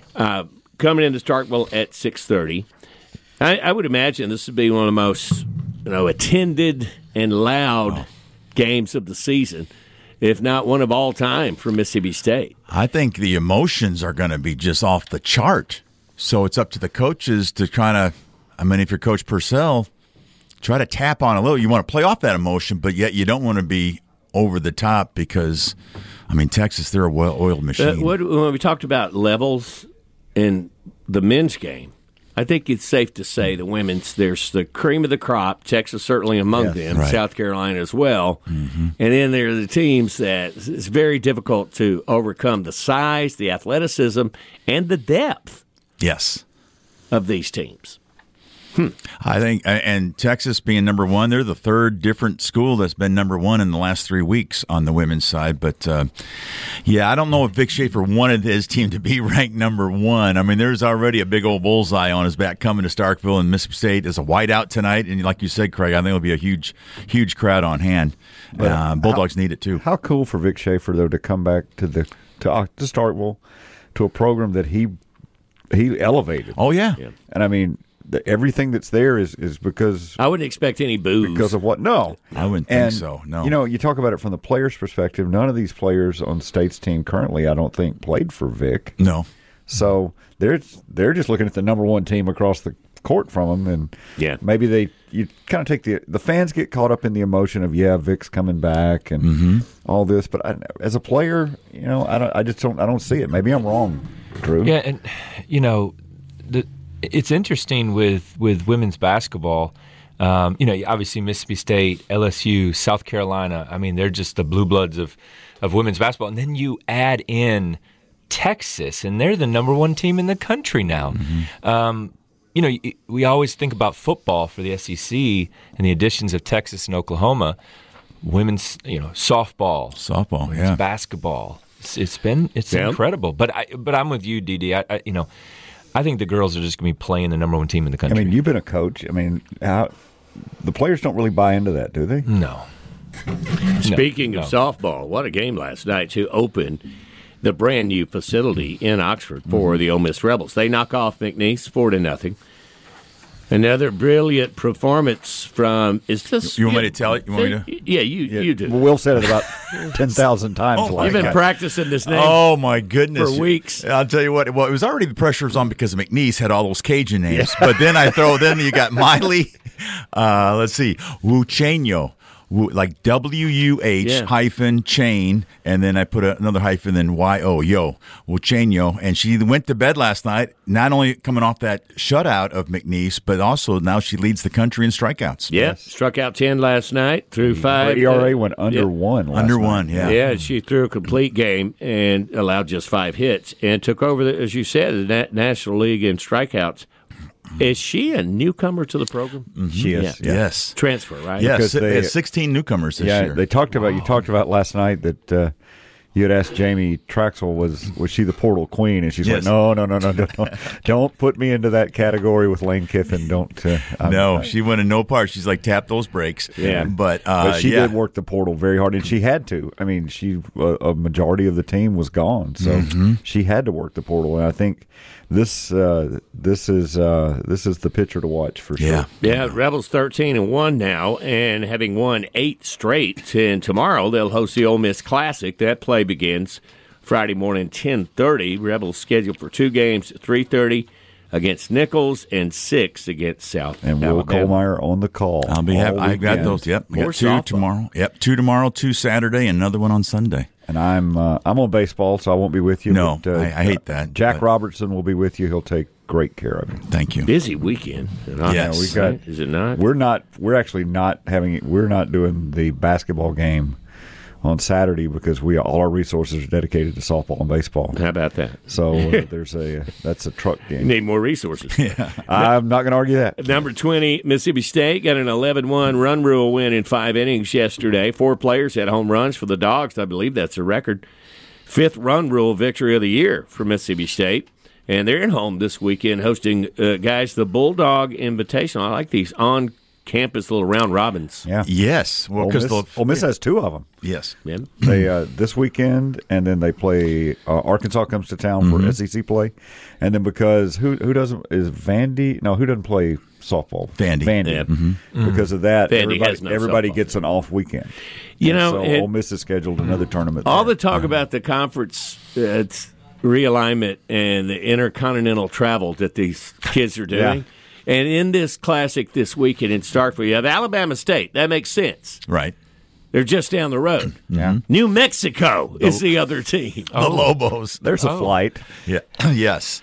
S3: coming into Starkville at 6:30. I would imagine this would be one of the most attended and loud games of the season. if not one of all time for Mississippi State.
S6: I think the emotions are going to be just off the chart. So it's up to the coaches to if you're Coach Purcell, try to tap on a little. You want to play off that emotion, but yet you don't want to be over the top because, Texas, they're a well-oiled machine.
S3: When we talked about levels in the men's game, I think it's safe to say the women's, there's the cream of the crop, Texas certainly among them, right. South Carolina as well. Mm-hmm. And then there are the teams that it's very difficult to overcome the size, the athleticism, and the depth of these teams.
S6: I think, and Texas being number one, they're the third different school that's been number one in the last 3 weeks on the women's side. But, I don't know if Vic Schaefer wanted his team to be ranked number one. There's already a big old bullseye on his back coming to Starkville, and Mississippi State is a whiteout tonight. And like you said, Craig, I think it'll be a huge, huge crowd on hand. Bulldogs need it too.
S5: How cool for Vic Schaefer, though, to come back to Starkville, to a program that he elevated.
S6: Oh, yeah.
S5: And everything that's there is because
S3: I wouldn't expect any boos
S5: because of what? No,
S6: I wouldn't think so. No,
S5: you talk about it from the players' perspective. None of these players on State's team currently, I don't think, played for Vic.
S6: No,
S5: so they're just looking at the number one team across the court from them, and maybe you kind of take the fans get caught up in the emotion of Vic's coming back and all this, but as a player, I don't see it. Maybe I'm wrong, Drew.
S4: Yeah, and it's interesting with women's basketball. Obviously Mississippi State, LSU, South Carolina. They're just the blue bloods of women's basketball. And then you add in Texas, and they're the number one team in the country now. Mm-hmm. We always think about football for the SEC and the additions of Texas and Oklahoma. Women's, softball, women's basketball. It's incredible. But I'm with you, DD. I think the girls are just going to be playing the number one team in the country.
S5: You've been a coach. The players don't really buy into that, do they?
S4: No.
S3: Speaking of softball, what a game last night to open the brand new facility in Oxford for the Ole Miss Rebels. They knock off McNeese 4-0. Another brilliant performance from. Is this?
S6: You want me to tell it?
S3: Yeah, you do.
S5: Well, Will said it about 10,000 times.
S3: You've been practicing this name.
S6: Oh my goodness,
S3: for weeks.
S6: I'll tell you what. Well, it was already the pressure was on because McNeese had all those Cajun names, but then then you got Miley. Let's see, Wucheño. Like WUH hyphen chain, and then I put another hyphen, then YO, Wucheño. And she went to bed last night, not only coming off that shutout of McNeese, but also now she leads the country in strikeouts.
S3: Yeah, struck out 10 last night, threw 5.
S5: Her ERA went under 1 last
S6: Under
S5: night.
S6: 1, yeah.
S3: Yeah, she threw a complete game and allowed just 5 hits and took over, as you said, the National League in strikeouts. Is she a newcomer to the program?
S5: Mm-hmm. She is.
S6: Yeah. Yes.
S3: Transfer, right?
S6: Yes. Because they had 16 newcomers this year.
S5: They talked about. You talked about last night that you had asked Jamie Traxel was she the portal queen, and she's like, no, don't put me into that category with Lane Kiffin. Don't.
S6: She wanted no part. She's like, tap those brakes.
S3: Yeah,
S5: but she did work the portal very hard, and she had to. A majority of the team was gone, so she had to work the portal, and I think. This is the pitcher to watch for sure.
S3: Yeah, Rebels 13-1 now, and having won 8 straight. And tomorrow they'll host the Ole Miss Classic. That play begins Friday morning 10:30. Rebels scheduled for 2 games, 3:30 against Nichols and 6 against South
S5: and
S3: Alabama.
S5: Will Kohlmeyer on the call.
S6: I'll be happy. I got those. Yep, we got 2 tomorrow. Yep, 2 tomorrow, 2 Saturday, and another one on Sunday.
S5: And I'm on baseball, so I won't be with you.
S6: No, but, I hate that.
S5: Jack Robertson will be with you. He'll take great care of you.
S6: Thank you.
S3: Busy weekend.
S6: Yes,
S5: we got.
S3: Is it not?
S5: We're actually not having. We're not doing the basketball game on Saturday because all our resources are dedicated to softball and baseball.
S3: How about that?
S5: So that's a truck game.
S3: You need more resources.
S5: Yeah, I'm not going to argue that.
S3: Number 20, Mississippi State got an 11-1 run rule win in 5 innings yesterday. 4 players had home runs for the Dogs. I believe that's a record. 5th run rule victory of the year for Mississippi State. And they're at home this weekend hosting, the Bulldog Invitational. I like these on-campus little round robins.
S5: Yeah.
S6: Yes.
S5: Well, Ole Miss has 2 of them.
S6: Yes.
S3: Yeah.
S5: They this weekend, and then they play. Arkansas comes to town for SEC play, and then because who doesn't play softball.
S6: Vandy.
S3: Yeah.
S5: Because of that,
S3: Vandy has no
S5: everybody
S3: softball.
S5: gets an off weekend.
S3: So
S5: Ole Miss has scheduled another tournament.
S3: All
S5: there.
S3: the talk about the conference realignment and the intercontinental travel that these kids are doing. And in this classic this weekend in Starkville, you have Alabama State. That makes sense.
S6: Right.
S3: They're just down the road.
S5: Yeah.
S3: New Mexico is the other team.
S6: The Lobos.
S5: There's a flight.
S6: Yeah. Yes.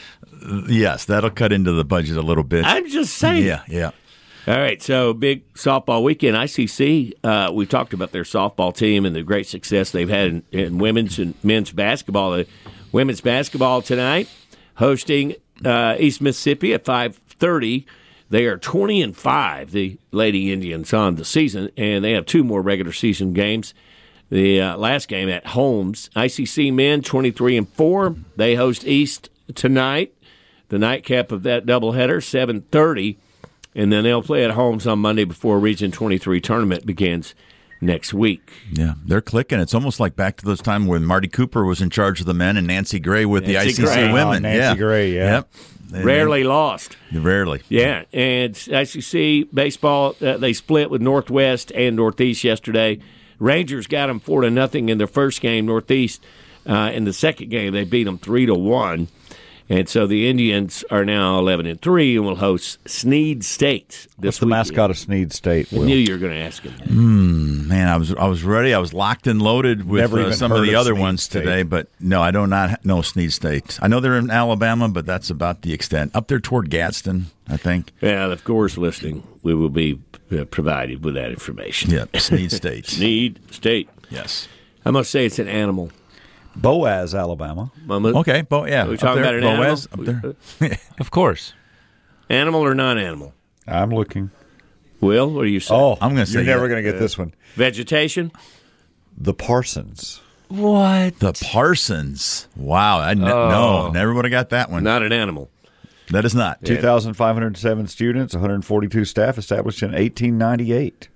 S6: Yes, that'll cut into the budget a little bit.
S3: I'm just saying.
S6: Yeah.
S3: All right, so big softball weekend. ICC, we talked about their softball team and the great success they've had in women's and men's basketball. The women's basketball tonight hosting East Mississippi at 5:30. They are 20-5, the Lady Indians, on the season, and they have 2 more regular season games. The last game at Holmes, ICC men 23-4. They host East tonight. The nightcap of that doubleheader, 7:30. And then they'll play at Holmes on Monday before Region 23 tournament begins next week.
S6: Yeah, they're clicking. It's almost like back to those times when Marty Cooper was in charge of the men and Nancy Gray with the ICC women.
S5: Nancy Gray,
S6: Yep.
S3: Rarely lost.
S6: Rarely.
S3: Yeah, and ICC baseball, they split with Northwest and Northeast yesterday. Rangers got them 4-0 in their first game. Northeast, in the second game, they beat them 3-1. And so the Indians are now 11-3 and will host Snead State this
S5: What's the
S3: weekend.
S5: mascot of Snead State?
S3: I knew you were going to ask him that.
S6: Man, I was ready. I was locked and loaded with some of the other ones today, but no, I do not know Snead State. I know they're in Alabama, but that's about the extent. Up there toward Gadsden, I think.
S3: Yeah, of course, listening, we will be provided with that information.
S6: Yeah, Snead State.
S3: Snead State.
S6: Yes.
S3: I must say it's an animal.
S5: Boaz, Alabama.
S6: Okay, yeah.
S3: Are we talking about an
S6: Boaz,
S3: animal?
S6: up there.
S4: Of course.
S3: Animal or non-animal?
S5: I'm looking.
S3: Will, what do you say?
S5: Oh,
S6: I'm going to say
S5: you're never going to get this one.
S3: Vegetation?
S5: The Parsons.
S4: What?
S6: The Parsons. Wow. No, never would have got that one.
S3: Not an animal.
S6: That is not.
S5: 2,507 students, 142 staff, established in 1898.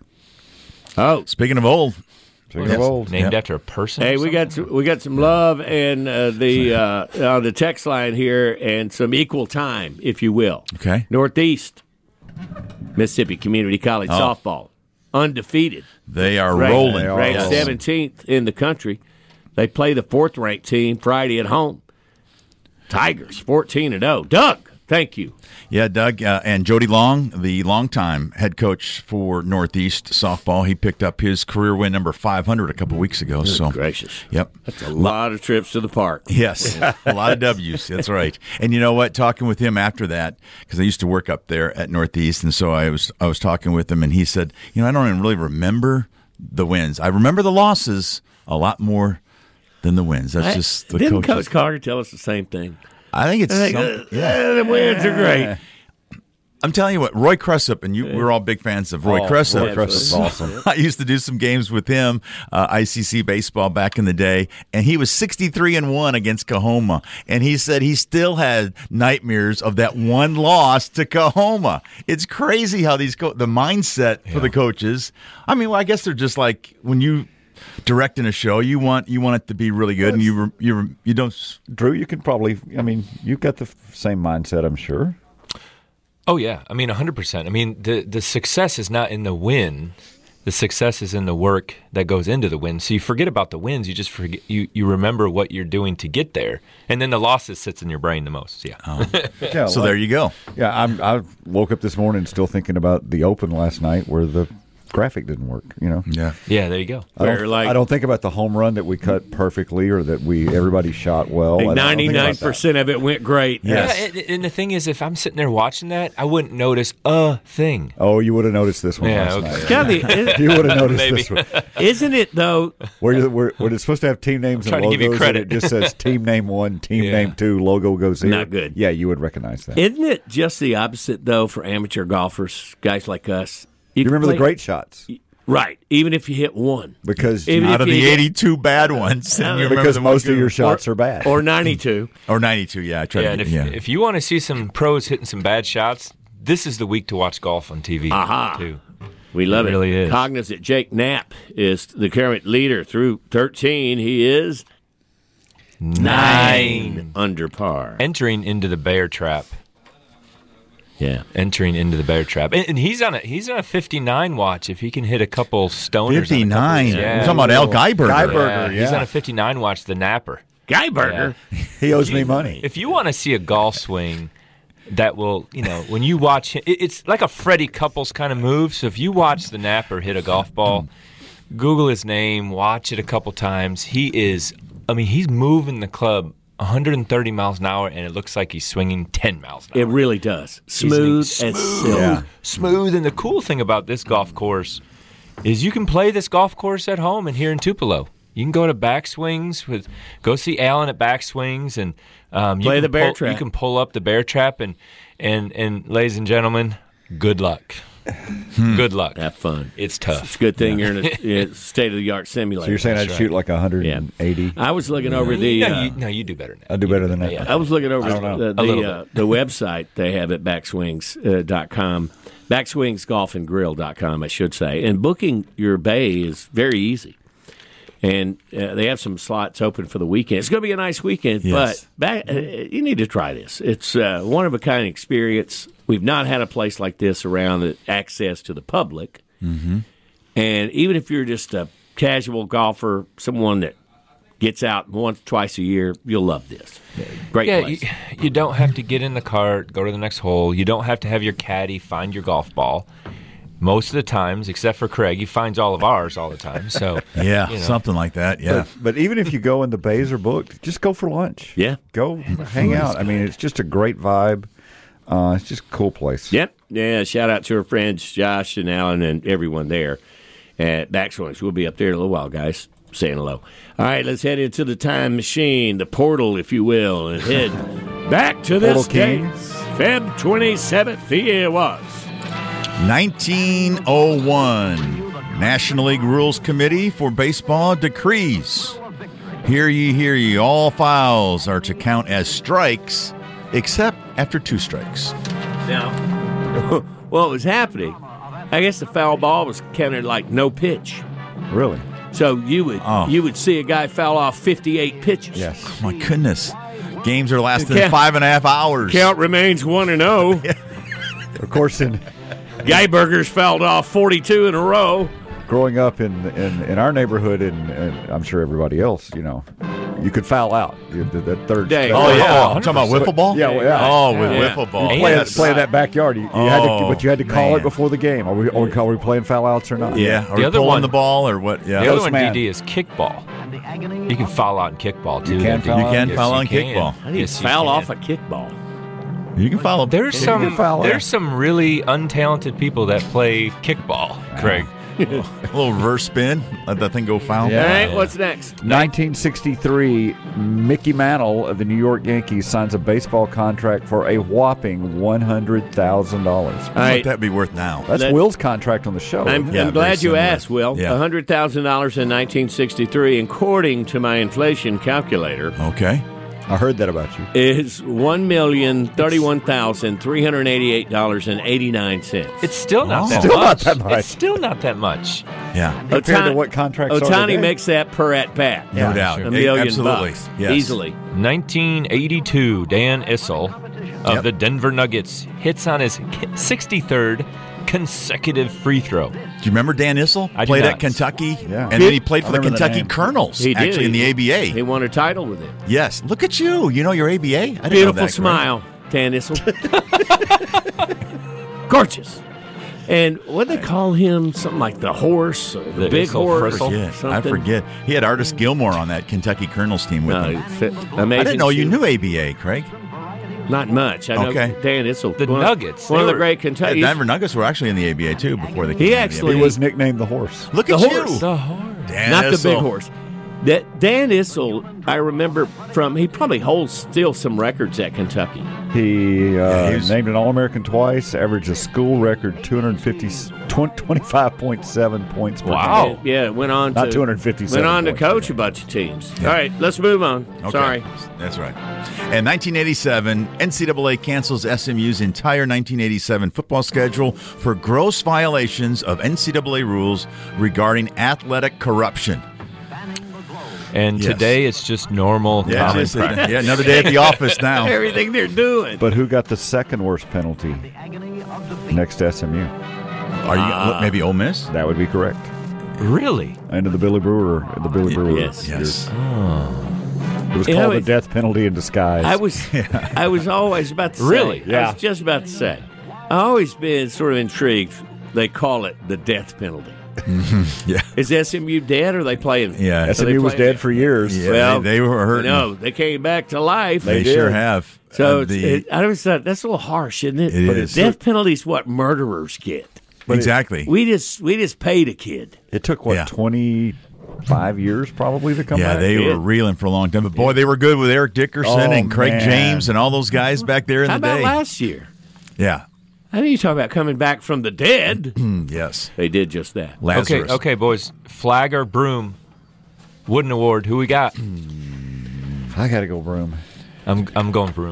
S3: Oh,
S6: Speaking of old.
S5: Speaking of old.
S4: Named after a person?
S3: hey, we got some love and on the text line here, and some equal time, if you will.
S6: Okay.
S3: Northeast Mississippi Community College softball, undefeated.
S6: They are
S3: Ranked-
S6: rolling.
S3: Ranked 17th in the country. They play the 4th-ranked team Friday at home. Tigers 14-0. Doug, thank you.
S6: Yeah, Doug and Jody Long, the longtime head coach for Northeast softball, he picked up his career win number 500 a couple weeks ago.
S3: Good gracious.
S6: Yep.
S3: That's a lot of trips to the park.
S6: Yes, a lot of W's. That's right. And you know what? Talking with him after that, because I used to work up there at Northeast, and so I was talking with him, and he said, I don't even really remember the wins. I remember the losses a lot more than the wins. That's just the
S3: Didn't
S6: coaches.
S3: Coach Carter tell us the same thing?
S6: I think it's
S3: the wins are great.
S6: I'm telling you what, Roy Cressup, and we're all big fans of Roy Cressup.
S5: Roy Cressup's awesome.
S6: I used to do some games with him, ICC baseball back in the day, and he was 63-1 against Coahoma. And he said he still had nightmares of that one loss to Coahoma. It's crazy how the mindset for the coaches. I mean, well, I guess they're just like when you directing a show, you want it to be really good, and you don't.
S5: Drew, you can probably. I mean, you've got the same mindset, I'm sure.
S4: Oh, yeah. I mean, 100%. I mean, the success is not in the win. The success is in the work that goes into the win. So you forget about the wins. You just forget. You remember what you're doing to get there. And then the losses sits in your brain the most. Yeah.
S5: Yeah,
S6: So there you go.
S5: Yeah, I woke up this morning still thinking about the Open last night where the graphic didn't work,
S6: Yeah.
S4: Yeah, there you go.
S5: I don't think about the home run that we cut perfectly or that everybody shot well.
S3: 99% of it went great.
S6: Yes.
S4: Yeah, and the thing is, if I'm sitting there watching that, I wouldn't notice a thing.
S5: Oh, you would have noticed this one
S4: Yeah,
S5: last
S4: okay.
S5: night. You would have noticed
S4: Maybe.
S5: this one.
S3: Isn't it, though?
S5: Where it's supposed to have team names and
S4: trying to give you
S5: logos, and
S4: credit.
S5: it just says team name 1, team name 2, logo goes here.
S3: Not good.
S5: Yeah, you would recognize that.
S3: Isn't it just the opposite, though, for amateur golfers, guys like us?
S5: You remember
S3: can
S5: the
S3: play-
S5: great shots
S3: Right, even if you hit one.
S5: because
S3: Even
S6: Out
S3: if
S6: of
S3: you
S6: the
S3: hit-
S6: 82 bad ones, and you remember
S5: because
S6: the
S5: most
S6: ones
S5: of your
S6: good.
S5: shots are bad.
S3: Or 92.
S6: Or 92, yeah. I tried
S4: Yeah,
S6: to
S4: and
S6: get,
S4: if you want to see some pros hitting some bad shots, this is the week to watch golf on TV.
S3: Aha.
S4: Too.
S3: We love it.
S4: really is.
S3: Cognizant Jake Knapp is the current leader through 13. He is 9 under par.
S4: Entering into the bear trap. entering into the bear trap. And he's on a 59 watch. If he can hit a couple stoners.
S6: 59. We're talking about Al Geiberger.
S4: He's on a 59 watch. The napper.
S3: Geiberger.
S5: Yeah. He owes me money.
S4: If you want to see a golf swing that will, when you watch him, it's like a Freddie Couples kind of move. So if you watch the napper hit a golf ball, Google his name, watch it a couple times. He's moving the club 130 miles an hour, and it looks like he's swinging 10 miles an hour.
S3: It really does. Smooth and silk.
S4: Smooth. And the cool thing about this golf course is you can play this golf course at home and here in Tupelo. You can go to Backswings go see Alan at Backswings and
S3: play the bear trap.
S4: You can pull up the bear trap and ladies and gentlemen, good luck. Good luck.
S3: Have fun.
S4: It's tough.
S3: It's a good thing you're in a state-of-the-art simulator.
S5: So you're saying I'd shoot like 180?
S3: I was looking over the...
S4: No, you do better than that.
S5: I do better than that.
S3: I was looking over the website they have at backswings.com. Backswingsgolfandgrill.com, I should say. And booking your bay is very easy. And they have some slots open for the weekend. It's going to be a nice weekend, but you need to try this. It's a one-of-a-kind experience. We've not had a place like this around that access to the public. Mm-hmm. And even if you're just a casual golfer, someone that gets out once, twice a year, you'll love this. Great place.
S4: You don't have to get in the cart, go to the next hole. You don't have to have your caddy find your golf ball. Most of the times, except for Craig, he finds all of ours all the time. So
S6: something like that. Yeah,
S5: but even if you go and the bays are booked, just go for lunch.
S3: Yeah,
S5: go hang out. I mean, it's just a great vibe. It's just a cool place.
S3: Yep. Yeah. Shout out to our friends Josh and Alan and everyone there at Backswings. We'll be up there in a little while, guys. Saying hello. All right, let's head into the time machine, the portal, if you will, and head back to this day, Feb 27th. The year was
S6: 1901. National League Rules Committee for Baseball decrees. Hear ye, all fouls are to count as strikes, except after 2 strikes.
S3: Now, what was happening, I guess the foul ball was counted like no pitch.
S5: Really?
S3: So you would see a guy foul off 58 pitches.
S5: Yes.
S6: Oh, my goodness. Games are lasting 5.5 hours.
S3: Count remains 1-0.
S5: Of course,
S3: Geiberger's fouled off 42 in a row.
S5: Growing up in our neighborhood, and I'm sure everybody else, you could foul out that third day.
S6: Oh, yeah. I'm talking about wiffle ball?
S5: Yeah.
S6: Wiffle ball.
S5: Play in that backyard. You had to call it before the game. Are we playing foul outs or not?
S6: Yeah. Are we pulling the ball or what? Yeah.
S4: The other one, DD, is kickball. You can foul out in kickball, too.
S6: You can foul out in kickball.
S3: I need to foul off a kickball.
S6: You can follow.
S4: There's some really untalented people that play kickball, Craig.
S6: A little reverse spin, let that thing go foul.
S3: Yeah. All right, what's next?
S5: 1963, Mickey Mantle of the New York Yankees signs a baseball contract for a whopping $100,000.
S6: What that be worth now?
S5: That's Will's contract on the show.
S3: I'm glad you asked, Will. $100,000 in 1963, according to my inflation calculator.
S6: Okay.
S5: I heard that about you.
S3: Is $1,031,388.89.
S4: It's still not that
S5: much.
S4: Not
S5: that much.
S4: It's still not that much.
S6: Yeah.
S5: Compared to what contracts are
S3: Ohtani
S5: today?
S3: makes that per at bat.
S6: No doubt.
S3: $1 million.
S6: Absolutely. Yes.
S3: Easily.
S4: 1982, Dan Issel of the Denver Nuggets hits on his 63rd consecutive free throw.
S6: Do you remember Dan Issel?
S4: I
S6: played
S4: do not.
S6: at Kentucky,
S5: Yeah.
S6: and then he played for the Kentucky Colonels,
S3: He did.
S6: actually in the ABA.
S3: He won a title with it.
S6: Yes. Look at you. You know your ABA? I didn't know
S3: Beautiful
S6: that,
S3: smile, Dan Issel. Gorgeous. And what they call him? Something like the horse, or the big
S4: Issel
S3: horse.
S4: Fristle?
S6: I forget. He had Artis Gilmore on that Kentucky Colonels team with him.
S3: Amazing.
S6: I didn't know you knew ABA, Craig.
S3: Not much. I know Dan Issel.
S4: The Nuggets.
S3: One of the great Kentucky.
S6: The Denver Nuggets were actually in the ABA, too, before they came
S3: He
S6: in
S3: actually
S5: He was nicknamed the horse.
S6: Look at
S3: the
S6: you.
S3: horse.
S4: The horse.
S6: Dan
S3: Not
S6: Issel.
S3: the big horse. That Dan Issel, I remember he probably holds still some records at Kentucky.
S5: He named an All-American twice, averaged a school record 25.7 points per game.
S3: Yeah, went on
S5: Not
S3: to
S5: 257
S3: Went on to
S5: points
S3: coach
S5: per
S3: a bunch of teams. All right, let's move on.
S6: Okay.
S3: Sorry.
S6: That's right. In 1987, NCAA cancels SMU's entire 1987 football schedule for gross violations of NCAA rules regarding athletic corruption.
S4: And today it's just normal common practice.
S6: Another day at the office now.
S3: Everything they're doing.
S5: But who got the second worst penalty? next to SMU.
S6: Are you maybe Ole Miss?
S5: That would be correct.
S4: Really?
S5: Under the Billy Brewer.
S3: Yes.
S5: It was called the death penalty in disguise.
S3: I was always about to say.
S4: Really?
S3: Yeah. I was just about to say. I've always been sort of intrigued. They call it the death penalty.
S6: Yeah.
S3: Is SMU dead or are they playing?
S6: Yeah.
S5: SMU was dead for years.
S6: Yeah,
S3: well,
S6: they were hurting.
S3: No, they came back to life.
S6: They sure have.
S3: So I always thought that's a little harsh, isn't it?
S6: It is.
S3: Death penalty is what murderers get.
S6: Exactly.
S3: We just paid a kid.
S5: It took 25 years probably to come back.
S6: Yeah, they were reeling for a long time. But boy, they were good with Eric Dickerson and Craig James and all those guys back there in
S3: How
S6: the day.
S3: about last year?
S6: Yeah.
S3: I think you talk about coming back from the dead.
S6: Yes.
S3: They did just that.
S6: Lazarus.
S4: Okay, boys. Flag or Broom? Wooden Award. Who we got?
S5: I got to go Broom.
S4: I'm going Broom.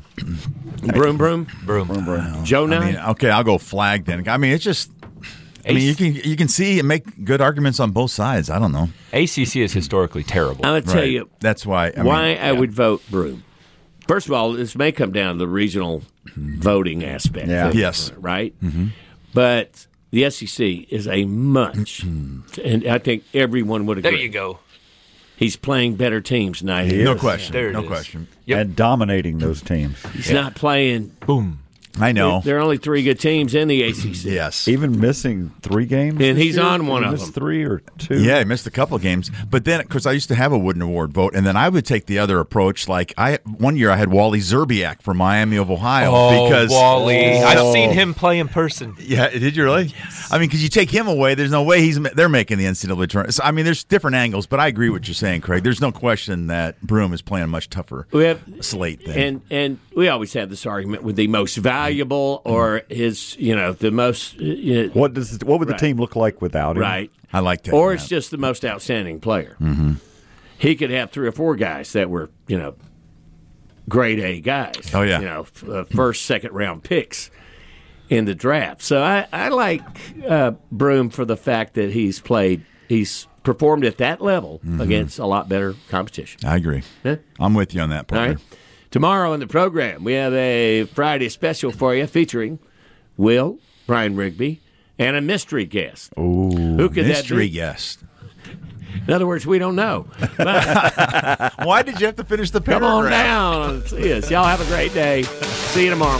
S3: Broom. Joe Nye?
S6: I mean, okay, I'll go Flag then. I mean, it's just. I mean, you can see and make good arguments on both sides. I don't know.
S4: ACC is historically terrible.
S3: I'm going to tell you.
S6: That's why.
S3: I would vote Broom. First of all, this may come down to the regional voting aspect.
S5: Yeah.
S6: Yes.
S3: Right? Mm-hmm. But the SEC is a much, and I think everyone would agree.
S4: There you go.
S3: He's playing better teams tonight.
S6: No question.
S4: There it
S6: no
S4: is.
S6: question.
S4: Yep.
S5: And dominating those teams.
S3: He's not playing.
S4: Boom.
S6: I know.
S3: There are only 3 good teams in the ACC.
S6: Yes.
S5: Even missing 3 games.
S3: And
S5: this
S3: he's
S5: year?
S3: on one
S5: He
S3: of
S5: missed
S3: them.
S5: 3 or 2.
S6: Yeah, he missed a couple of games. But then, because I used to have a Wooden Award vote, and then I would take the other approach. Like, one year I had Wally Zerbiak from Miami of Ohio.
S4: Oh, Wally. I've seen him play in person.
S6: Yeah, did you really?
S4: Yes.
S6: I mean, because you take him away, there's no way they're making the NCAA tournament. So, I mean, there's different angles, but I agree with what you're saying, Craig. There's no question that Broom is playing a much tougher slate than.
S3: And we always have this argument with the most valuable or his, the most.
S5: What would the team look like without him?
S3: Right.
S6: I like that.
S3: Or it's just the most outstanding player.
S6: Mm-hmm.
S3: He could have 3 or 4 guys that were, grade A guys.
S6: Oh, yeah.
S3: First, second round picks in the draft. So I like Broom for the fact that he's performed at that level against a lot better competition.
S6: I agree.
S3: Yeah?
S6: I'm with you on that, partner.
S3: All right. Tomorrow on the program, we have a Friday special for you featuring Will, Brian Rigby, and a mystery guest.
S5: Ooh,
S3: who could
S6: mystery
S3: that be?
S6: guest.
S3: In other words, we don't know.
S6: Why did you have to finish the paragraph?
S3: Come on down. See us. Y'all have a great day. See you tomorrow.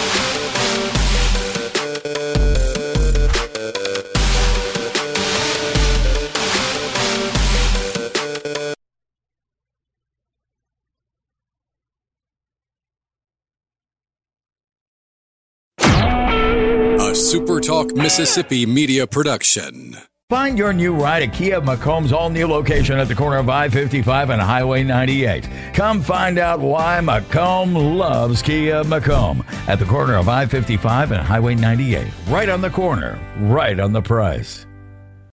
S1: A SuperTalk Mississippi media production.
S13: Find your new ride at Kia Macomb's all-new location at the corner of I-55 and Highway 98. Come find out why Macomb loves Kia Macomb at the corner of I-55 and Highway 98. Right on the corner, right on the price.